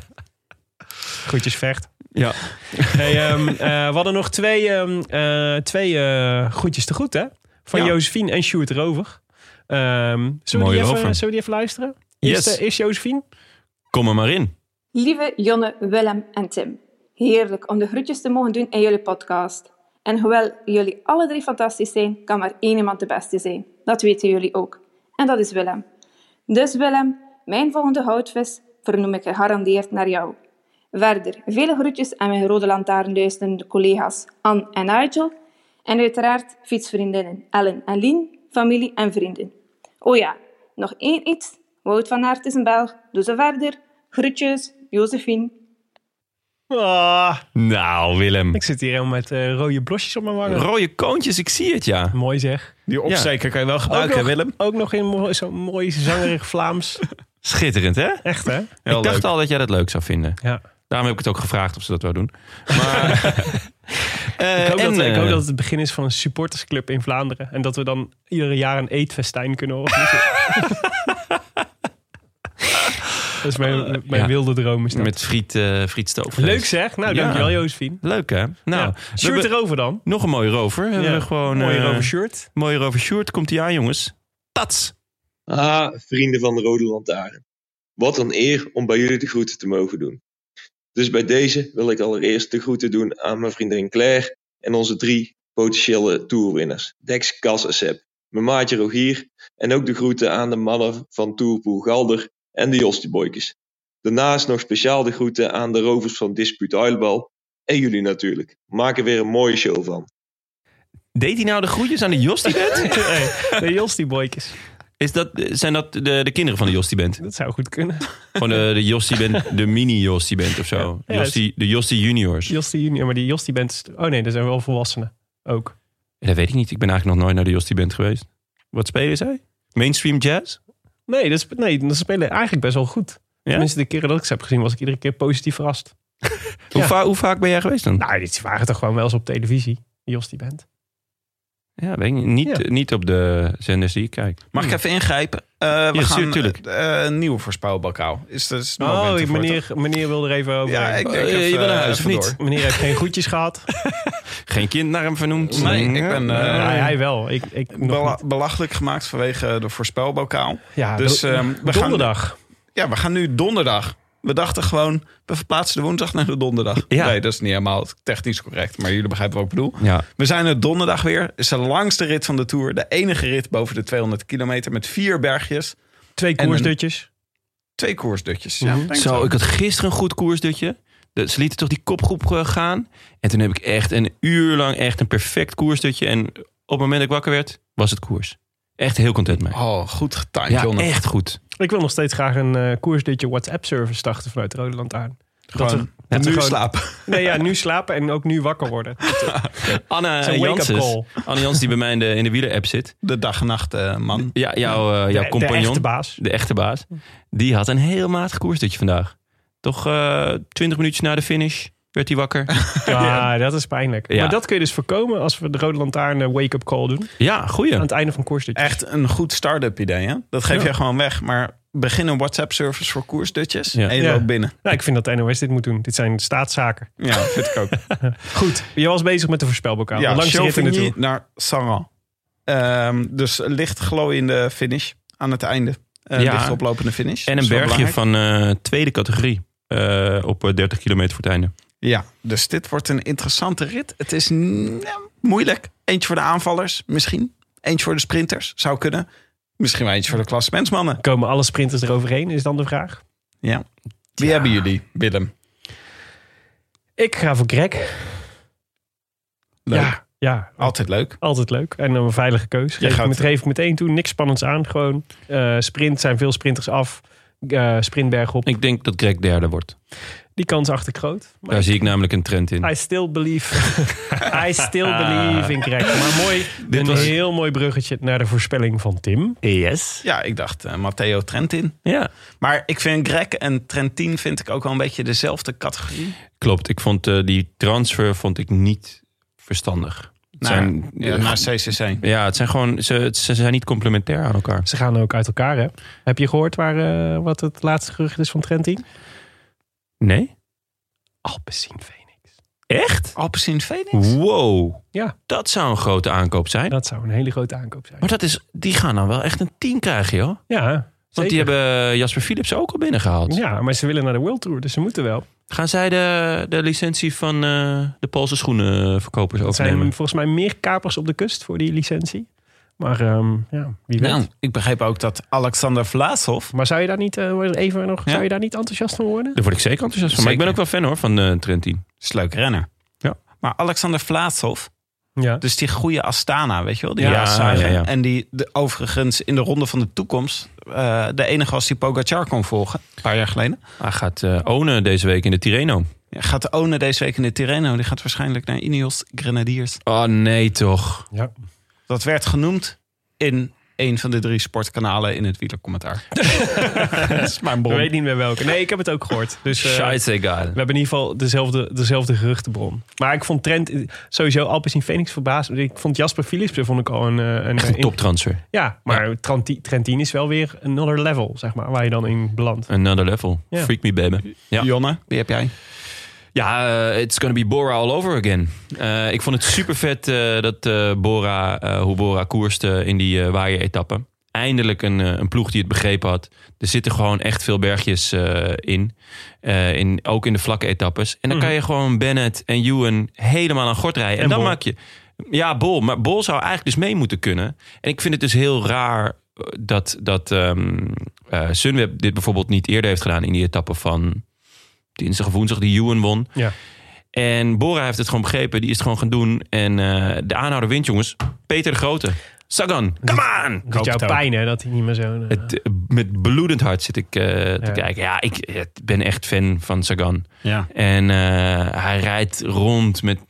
Groetjes Vecht. Ja. Hey, we hadden nog twee groetjes te goed, hè? Van Josephine en Sjoerd Rover. Zullen we die even luisteren? Eerst Josephine. Kom er maar in. Lieve Jonne, Willem en Tim. Heerlijk om de groetjes te mogen doen in jullie podcast. En hoewel jullie alle 3 fantastisch zijn, kan maar 1 iemand de beste zijn. Dat weten jullie ook. En dat is Willem. Dus Willem, mijn volgende houtvis vernoem ik gegarandeerd naar jou. Verder, vele groetjes aan mijn Rode Lantaarn luisterende collega's Anne en Nigel. En uiteraard fietsvriendinnen Ellen en Lien, familie en vrienden. Oh ja, nog 1 iets. Wout van Aert is een Belg. Doe zo verder. Groetjes, Josephine. Nou, Willem. Ik zit hier helemaal met rode blosjes op mijn wangen. Rode koontjes, ik zie het, ja. Mooi zeg. Die opsteker kan je wel gebruiken, Willem. Ook nog in zo'n mooi zangerig Vlaams. Schitterend, hè? Echt, hè? Ik dacht al dat jij dat leuk zou vinden. Ja. Daarom heb ik het ook gevraagd of ze dat wou doen. Maar, ik hoop dat het het begin is van een supportersclub in Vlaanderen. En dat we dan ieder jaar een eetfestijn kunnen organiseren. Dat is mijn wilde droom. Is dat. Met frietstoof. Leuk zeg. Nou, dankjewel Josephine. Leuk hè? Nou, shirt erover dan. Nog een mooie rover. We hebben gewoon mooie rover shirt. Mooie rover shirt. Komt hij aan jongens. Tats. Vrienden van de Rode Lantaarn. Wat een eer om bij jullie de groeten te mogen doen. Dus bij deze wil ik allereerst de groeten doen aan mijn vriendin Claire en onze 3 potentiële tourwinners. Dex, Cas en Sepp. Mijn maatje Rogier en ook de groeten aan de mannen van Tourpool Galder en de Jostiboykes. Daarnaast nog speciaal de groeten aan de rovers van Dispuut Uilbal en jullie natuurlijk. Maak er weer een mooie show van. Deed hij nou de groetjes aan de Jostiband? De Jostiboykes. Zijn dat de kinderen van de Jostiband? Dat zou goed kunnen. Gewoon de Jostiband, de mini-Jostiband of zo. Ja, de Josti Juniors. Josti Junior, maar die Jostiband is... Oh nee, dat zijn wel volwassenen ook. Ja, dat weet ik niet. Ik ben eigenlijk nog nooit naar de Jostiband geweest. Wat spelen zij? Mainstream jazz? Nee, dat spelen eigenlijk best wel goed. Ja? Tenminste, de keren dat ik ze heb gezien, was ik iedere keer positief verrast. Hoe vaak ben jij geweest dan? Nou, dit waren toch gewoon wel eens op televisie, de Jostiband. Ja, weet ik niet op de zenders die ik kijk. Mag ik even ingrijpen? We gaan een nieuwe voorspelbokaal. Meneer wil er even over. Ja, ik denk je wil naar huis of niet? Meneer heeft geen groetjes gehad. Geen kind naar hem vernoemd. Nee, ik ben... hij wel. Belachelijk gemaakt vanwege de voorspelbokaal. Ja, dus, donderdag. We gaan nu donderdag We dachten gewoon, we verplaatsen de woensdag naar de donderdag. Ja. Nee, dat is niet helemaal technisch correct. Maar jullie begrijpen wat ik bedoel. Ja. We zijn er donderdag weer. Het is de langste rit van de Tour. De enige rit boven de 200 kilometer met 4 bergjes. 2 koersdutjes. 2 koersdutjes. Ja, denk Zo, ik had gisteren een goed koersdutje. Ze lieten toch die kopgroep gaan. En toen heb ik echt een uur lang echt een perfect koersdutje. En op het moment dat ik wakker werd, was het koers. Echt heel content mee. Oh, goed getimed, ja, Jonne. echt goed. Ik wil nog steeds graag een koersdutje WhatsApp-service starten vanuit de Rode Lantaarn. Gewoon nu slapen. Nee, ja, nu slapen en ook nu wakker worden. Anne Janssens, die bij mij in de wieler-app zit. De dag en nacht man. Ja, jouw compagnon. De echte baas. De echte baas. Die had een heel matig koersdutje vandaag. Toch 20 minuutjes na de finish werd hij wakker. Ja, dat is pijnlijk. Ja. Maar dat kun je dus voorkomen als we de Rode Lantaarn wake-up call doen. Ja, goeie. Aan het einde van koersdutjes. Echt een goed start-up idee, hè? Dat geef je gewoon weg. Maar begin een WhatsApp-service voor koersdutjes. Ja. En je loopt binnen. Nou, ik vind dat de NOS dit moet doen. Dit zijn staatszaken. Ja, vind ik ook. Goed, je was bezig met de voorspelbokaal. Ja, Langs de rit in Chauvigny naartoe. naar Saran. Dus licht glooiende finish aan het einde. Licht oplopende finish. En een bergje van tweede categorie. Op 30 kilometer voor het einde. Ja, dus dit wordt een interessante rit. Het is moeilijk. Eentje voor de aanvallers, misschien. Eentje voor de sprinters, zou kunnen. Misschien wel eentje voor de klassementsmannen. Komen alle sprinters eroverheen, is dan de vraag. Ja. Wie hebben jullie, Willem? Ik ga voor Greg. Leuk. Ja, Altijd leuk. altijd leuk. En een veilige keus. Geef ik meteen toe. Niks spannends aan. Gewoon sprint, zijn veel sprinters af. Sprintberg op. Ik denk dat Greg derde wordt. Die kans achter ik groot. Maar Daar zie ik namelijk een trend in. I still believe in Greg. Maar mooi, een heel mooi bruggetje naar de voorspelling van Tim. Yes. Ja, ik dacht Matteo Trentin. Ja. Maar ik vind Greg en Trentin vind ik ook wel een beetje dezelfde categorie. Klopt. Ik vond die transfer niet verstandig. Naar CCC. Ja, het zijn gewoon, ze zijn niet complementair aan elkaar. Ze gaan ook uit elkaar, hè? Heb je gehoord wat het laatste gerucht is van Trentin? Nee? Alpecin Phoenix. Echt? Alpecin Phoenix? Wow. Ja. Dat zou een grote aankoop zijn. Dat zou een hele grote aankoop zijn. Maar die gaan dan wel echt een 10 krijgen, joh. Ja, want die hebben Jasper Philips ook al binnengehaald. Ja, maar ze willen naar de World Tour, dus ze moeten wel. Gaan zij de licentie van de Poolse schoenenverkopers overnemen? Er zijn volgens mij meer kapers op de kust voor die licentie. Maar wie weet. Nou, ik begreep ook dat Alexander Vlasov... Maar zou je daar niet zou je daar niet enthousiast van worden? Daar word ik zeker enthousiast van. Maar ik ben ook wel fan hoor van Trentin. Is een leuke renner. Ja. Maar Alexander Vlasov... Ja. Dus die goede Astana, weet je wel? Die ja. En die overigens in de ronde van de toekomst... de enige was die Pogacar kon volgen. Een paar jaar geleden. Hij gaat ownen deze week in de Tirreno. Ja, gaat ownen deze week in de Tirreno. Die gaat waarschijnlijk naar Ineos Grenadiers. Oh nee toch. Ja. Dat werd genoemd in een van de 3 sportkanalen in het wielercommentaar. Dat is mijn bron. Ik weet niet meer welke. Nee, ik heb het ook gehoord. Dus, Scheissegal. We hebben in ieder geval dezelfde geruchtenbron. Maar ik vond Trent sowieso Alpecin Phoenix verbaasd. Ik vond Jasper Philips vond ik al een toptransfer. Ja, maar Trentin is wel weer another level, zeg maar, waar je dan in belandt. Another level. Ja. Freak me baby. Ja. Jonne, wie heb jij? Ja, it's gonna be Bora all over again. Ik vond het super vet dat hoe Bora koerste in die waaieretappe. Eindelijk een ploeg die het begrepen had. Er zitten gewoon echt veel bergjes in. Ook in de vlakke etappes. En dan kan je gewoon Bennett en Ewan helemaal aan gort rijden. En dan Bol. maak je... Ja, Bol. Maar Bol zou eigenlijk dus mee moeten kunnen. En ik vind het dus heel raar dat Sunweb dit bijvoorbeeld niet eerder heeft gedaan in die etappe van dinsdag of woensdag die Ewan won. Ja. En Bora heeft het gewoon begrepen. Die is het gewoon gaan doen. En de aanhouder wint, jongens. Peter de Grote. Sagan, come on! Het doet jou pijn, hè, dat hij niet meer zo... Met bloedend hart zit ik te kijken. Ja, ik ben echt fan van Sagan. Ja. En hij rijdt rond met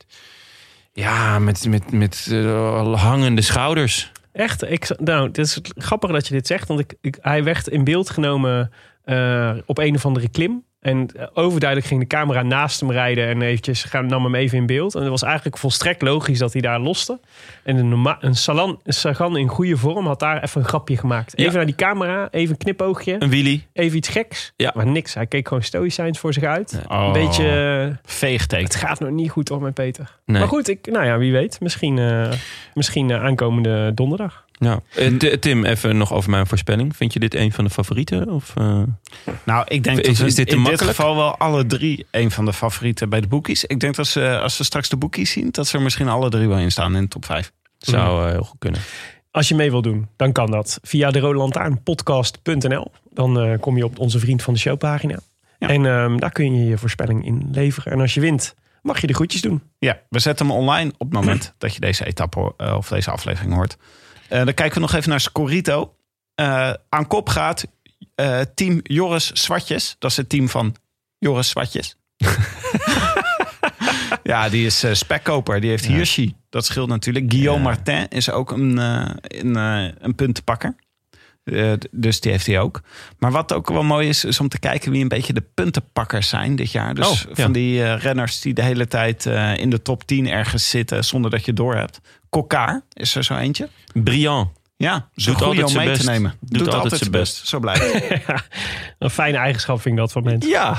hangende schouders. Echt? Het is grappig dat je dit zegt. Want hij werd in beeld genomen op een of andere klim. En overduidelijk ging de camera naast hem rijden en eventjes nam hem even in beeld. En het was eigenlijk volstrekt logisch dat hij daar loste. En een Sagan in goede vorm had daar even een grapje gemaakt. Even naar die camera, even een knipoogje. Een wheelie. Even iets geks. Ja. Maar niks. Hij keek gewoon stoïcijns voor zich uit. Oh. Een beetje... veegteken. Het gaat nog niet goed hoor met Peter. Nee. Maar goed, wie weet. Misschien aankomende donderdag. Ja. Tim, even nog over mijn voorspelling. Vind je dit een van de favorieten? Of, Nou, ik denk is dat dit te in makkelijk? dit geval wel alle 3 een van de favorieten bij de boekies. Ik denk dat als we straks de boekies zien, dat ze er misschien alle 3 wel in staan in de top 5. Zou heel goed kunnen. Als je mee wil doen, dan kan dat via de Rode Lantaarn podcast.nl. Dan kom je op onze Vriend van de Show pagina. Ja. En daar kun je je voorspelling in leveren. En als je wint, mag je de groetjes doen. Ja, we zetten hem online op het moment dat je deze etappe of deze aflevering hoort. Dan kijken we nog even naar Scorito. Aan kop gaat team Joris Zwartjes. Dat is het team van Joris Zwartjes. Ja, die is spekkoper. Die heeft Hirschi. Dat scheelt natuurlijk. Guillaume Martin is ook een puntenpakker. Dus die heeft hij ook. Maar wat ook wel mooi is om te kijken wie een beetje de puntenpakkers zijn dit jaar. Dus van die renners die de hele tijd in de top 10 ergens zitten zonder dat je het door hebt. Coquard is er zo eentje. Briand. Ja, zo goed om mee te nemen. Doet altijd zijn best. Zo blijft. Een fijne eigenschap vind ik dat van mensen. Ja.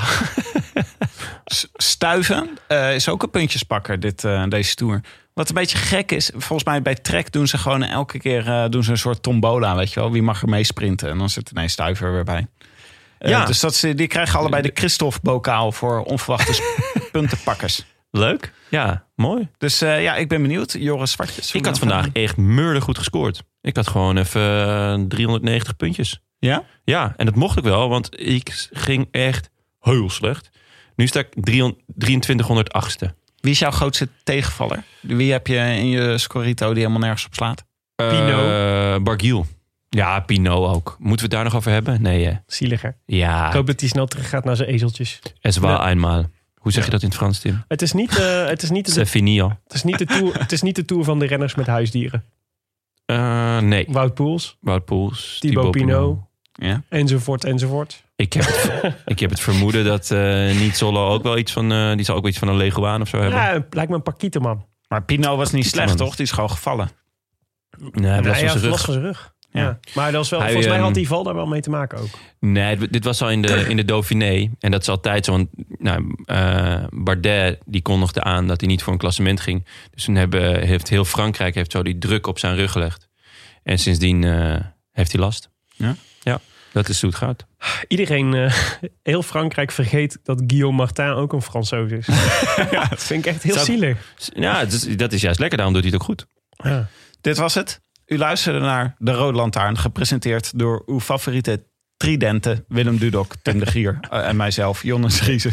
Stuiven is ook een puntjespakker deze Tour. Wat een beetje gek is, volgens mij bij Trek doen ze gewoon elke keer doen ze een soort tombola, weet je wel. Wie mag er mee sprinten? En dan zit ineens Stuiver weer bij. Dus die krijgen allebei de Christophe-bokaal voor onverwachte puntenpakkers. Leuk. Ja, mooi. Dus ik ben benieuwd. Joris Zwartjes. Ik had vandaag echt murder goed gescoord. Ik had gewoon even 390 puntjes. Ja? Ja, en dat mocht ik wel, want ik ging echt heel slecht. Nu sta ik 2308ste. Wie is jouw grootste tegenvaller? Wie heb je in je Scorito die helemaal nergens op slaat? Pinot. Barguil. Ja, Pinot ook. Moeten we het daar nog over hebben? Nee, hè? Zieliger. Ja. Ik hoop dat hij snel terug gaat naar zijn ezeltjes. Es war eenmaal. Hoe zeg je dat in het Frans, Tim? Het is niet C'est fini al. Het is niet de tour van de renners met huisdieren. Nee. Wout Poels. Thibaut Pinot. Ja. Enzovoort. Ik heb het vermoeden dat niet Solo ook wel iets van... die zal ook wel iets van een leguaan of zo hebben. Ja, lijkt me een Paquito, man. Maar Pinot was niet slecht, toch? Die is gewoon gevallen. Nee, hij heeft last van zijn rug. Ja. Maar dat was wel, volgens mij had die val daar wel mee te maken ook. Nee, dit was al in de Dauphiné. En dat is altijd zo. Want Bardet die kondigde aan dat hij niet voor een klassement ging. Dus toen heeft heel Frankrijk zo die druk op zijn rug gelegd. En sindsdien heeft hij last. Ja, dat is hoe het gaat. Iedereen, heel Frankrijk vergeet dat Guillaume Martin ook een Fransoos is. Ja, dat vind ik echt heel zielig. Ja, dat is juist lekker. Daarom doet hij het ook goed. Ja. Dit was het. U luisterde naar De Rode Lantaarn, gepresenteerd door uw favoriete tridenten, Willem Dudok, Tim de Gier en mijzelf, Jonas Riese.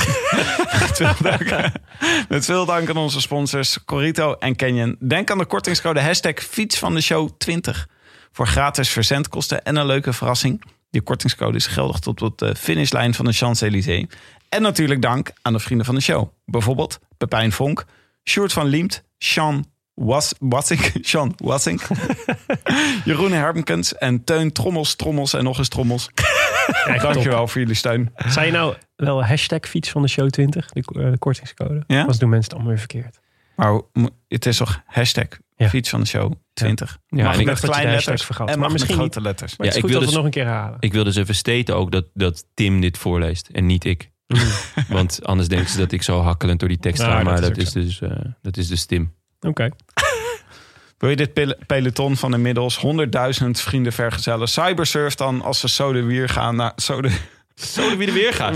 Met veel dank aan onze sponsors Corito en Canyon. Denk aan de kortingscode #fietsvandeshow20 voor gratis verzendkosten en een leuke verrassing. Die kortingscode is geldig tot op de finishlijn van de Champs-Élysées. En natuurlijk dank aan de vrienden van de show. Bijvoorbeeld Pepijn Vonk, Sjoerd van Liemt, Sean Wassink, Jeroen Herbenkens en Teun Trommels en nog eens Trommels. Dankjewel voor jullie steun. Zei je nou wel #fiets van de show 20, de kortingscode? Ja? Anders doen mensen het allemaal weer verkeerd. Maar het is toch #fiets van de show 20? Ja, mag en met kleine letters vergat. en maar mag misschien met grote letters. Maar het is goed dat we nog een keer herhalen. Ik wil dus even steten ook dat Tim dit voorleest en niet ik. Want anders denken ze dat ik zo hakkelend door die tekst ga. Maar dat is dus Tim. Oké. Wil je dit peloton van inmiddels 100.000 vrienden vergezellen? Cybersurf dan als ze Sodewier gaan naar... Sodewier gaan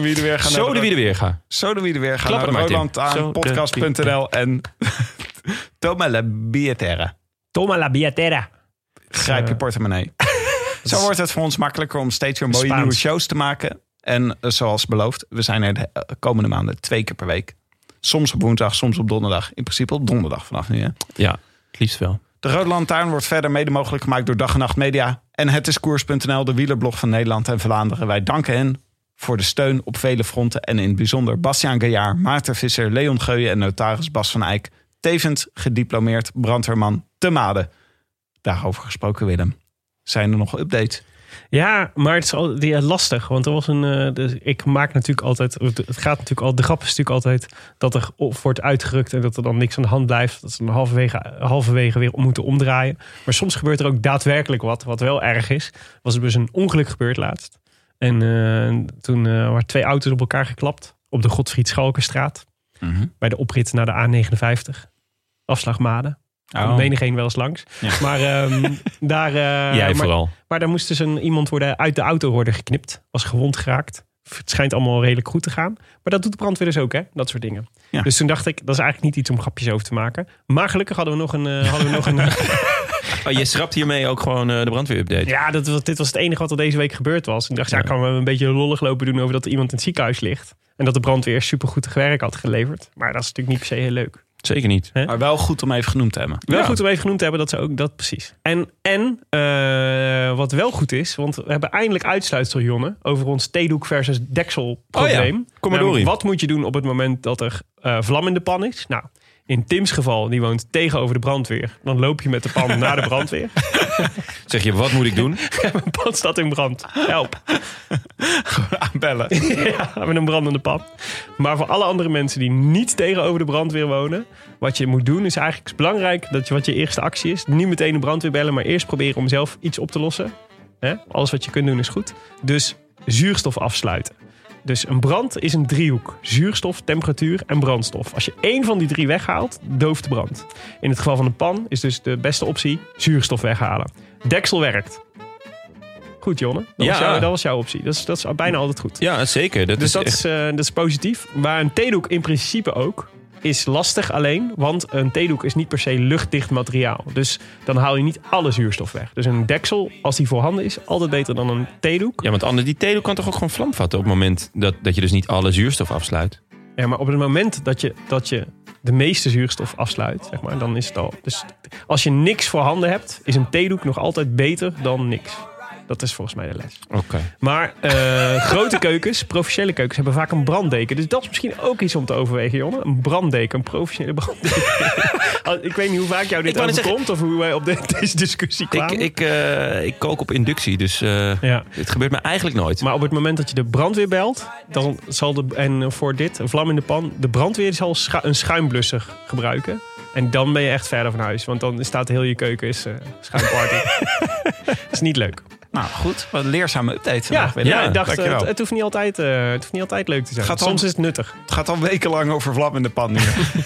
naar roodlantaarnpodcast.nl en Toma la billetera. Grijp je portemonnee. Zo wordt het voor ons makkelijker om steeds weer mooie nieuwe shows te maken. En zoals beloofd, we zijn er de komende maanden 2 keer per week. Soms op woensdag, soms op donderdag. In principe op donderdag vanaf nu. Hè? Ja, het liefst wel. De Rode Lantaarn wordt verder mede mogelijk gemaakt door Dag en Nacht Media. En Het is Koers.nl, de wielerblog van Nederland en Vlaanderen. Wij danken hen voor de steun op vele fronten. En in het bijzonder Bastiaan Gaillard, Maarten Visser, Leon Geuyen en notaris Bas van Eyck. Tevens gediplomeerd brandweerman te Maden. Daarover gesproken, Willem. Zijn er nog updates? Ja, maar het is altijd lastig. Want er was ik maak natuurlijk altijd... Het gaat natuurlijk al. De grap is natuurlijk altijd dat er wordt uitgerukt en dat er dan niks aan de hand blijft. Dat ze dan halverwege weer moeten omdraaien. Maar soms gebeurt er ook daadwerkelijk wat wel erg is. Was er dus een ongeluk gebeurd laatst. En toen waren 2 auto's op elkaar geklapt. Op de Godfried Schalkenstraat. Mm-hmm. Bij de oprit naar de A59. Afslag Maden. Menigeen wel eens langs. Ja. Maar daar... Jij vooral. Maar daar moest dus iemand uit de auto worden geknipt. Was gewond geraakt. Het schijnt allemaal redelijk goed te gaan. Maar dat doet de brandweer dus ook, hè? Dat soort dingen. Ja. Dus toen dacht ik, dat is eigenlijk niet iets om grapjes over te maken. Maar gelukkig hadden we nog een... Je schrapt hiermee ook gewoon de brandweerupdate. Ja, dit was het enige wat er deze week gebeurd was. Ik dacht, ik kan een beetje lollig lopen doen over dat er iemand in het ziekenhuis ligt. En dat de brandweer supergoed werk had geleverd. Maar dat is natuurlijk niet per se heel leuk. Zeker niet. He? Maar wel goed om even genoemd te hebben. Wel goed om even genoemd te hebben, dat ze ook dat precies. En wat wel goed is, want we hebben eindelijk uitsluitsel, Jonne, over ons theedoek versus deksel probleem. Kom maar door. Wat moet je doen op het moment dat er vlam in de pan is? Nou, in Tim's geval, die woont tegenover de brandweer. Dan loop je met de pan naar de brandweer. Zeg je, wat moet ik doen? Mijn pan staat in brand. Help. Aanbellen. Ja, met een brandende pan. Maar voor alle andere mensen die niet tegenover de brandweer wonen, wat je moet doen is eigenlijk belangrijk dat wat je eerste actie is. Niet meteen de brandweer bellen, maar eerst proberen om zelf iets op te lossen. Alles wat je kunt doen is goed. Dus zuurstof afsluiten. Dus een brand is een driehoek. Zuurstof, temperatuur en brandstof. Als je 1 van die 3 weghaalt, dooft de brand. In het geval van een pan is dus de beste optie zuurstof weghalen. Deksel werkt. Goed, Jonne. Dat was jouw optie. Dat is bijna altijd goed. Ja, zeker. Dat is positief. Maar een theedoek in principe ook is lastig alleen. Want een theedoek is niet per se luchtdicht materiaal. Dus dan haal je niet alle zuurstof weg. Dus een deksel, als die voorhanden is, altijd beter dan een theedoek. Ja, want anders die theedoek kan toch ook gewoon vlam vatten op het moment dat je dus niet alle zuurstof afsluit? Ja, maar op het moment dat je de meeste zuurstof afsluit, zeg maar, dan is het al. Dus als je niks voorhanden hebt, is een theedoek nog altijd beter dan niks. Dat is volgens mij de les. Okay. Maar grote keukens, professionele keukens, hebben vaak een branddeken. Dus dat is misschien ook iets om te overwegen, Jonne. Een branddeken, een professionele branddeken. Ik weet niet hoe vaak jou dit overkomt of hoe wij op deze discussie kwamen. Ik kook op inductie, dus dit gebeurt me eigenlijk nooit. Maar op het moment dat je de brandweer belt, dan zal een vlam in de pan, de brandweer zal een schuimblusser gebruiken. En dan ben je echt verder van huis. Want dan staat heel je keuken schuimparty. Dat is niet leuk. Nou goed, wat een leerzame update. Ik dacht, het hoeft niet altijd leuk te zijn. Soms is het nuttig. Het gaat al wekenlang over vlam in de pan nu.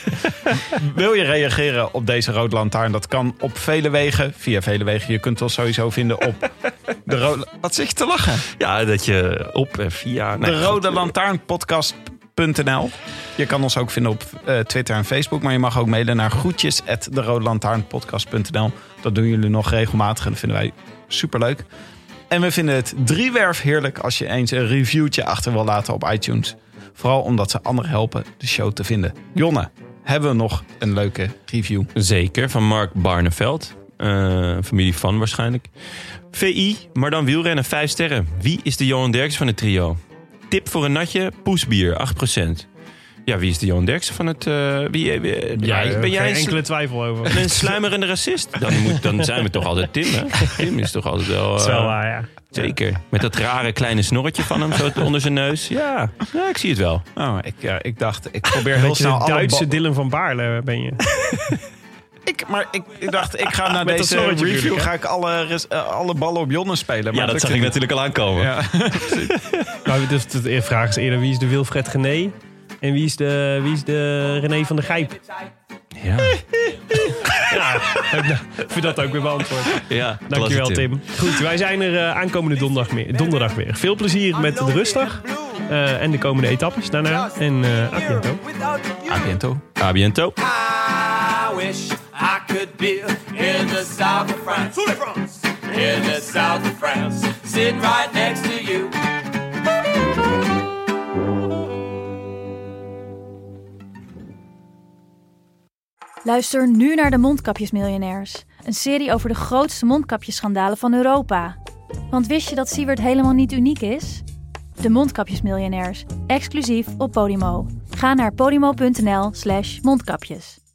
Wil je reageren op deze Rode Lantaarn? Dat kan op vele wegen. Via vele wegen. Je kunt ons sowieso vinden op de Rode... Wat zit je te lachen? Ja, dat je op en via... de Rode Lantaarn podcast.nl. Je kan ons ook vinden op Twitter en Facebook. Maar je mag ook mailen naar groetjes@derodelantaarnpodcast.nl. Dat doen jullie nog regelmatig en dat vinden wij superleuk. En we vinden het driewerf heerlijk als je eens een reviewtje achter wil laten op iTunes. Vooral omdat ze anderen helpen de show te vinden. Jonne, hebben we nog een leuke review? Zeker, van Mark Barneveld. Familie van waarschijnlijk. VI, maar dan wielrennen 5 sterren. Wie is de Johan Derksen van het trio? Tip voor een natje, poesbier, 8%. Ja, wie is de Johan Derksen van het... ben jij enkele twijfel over. Een sluimerende racist? Dan zijn we toch altijd Tim, hè? Tim is toch altijd wel... Dat is wel waar, ja. Zeker. Met dat rare kleine snorretje van hem zo onder zijn neus. Ja, ik zie het wel. Ik dacht, ik probeer heel snel... Duitse Dylan van Baarle ben je. Ik dacht, ik ga naar deze review ga ik alle ballen op Jonne spelen. Maar dat zag ik natuurlijk al aankomen. Ja. Dus de vraag is eerder, wie is de Wilfred Gené? En wie is de René van der Gijp? Ja. Ik vind dat ook weer beantwoord. Ja, dankjewel, Tim. Goed, wij zijn er aankomende donderdag weer. Veel plezier met de rustdag. En de komende etappes daarna. En a biento. A biento. A biento. I wish I could be in the south of France. In the south of France. Sitting right next to you. Luister nu naar de Mondkapjesmiljonairs. Een serie over de grootste mondkapjesschandalen van Europa. Want wist je dat Siewert helemaal niet uniek is? De Mondkapjesmiljonairs, exclusief op Podimo. Ga naar podimo.nl/mondkapjes.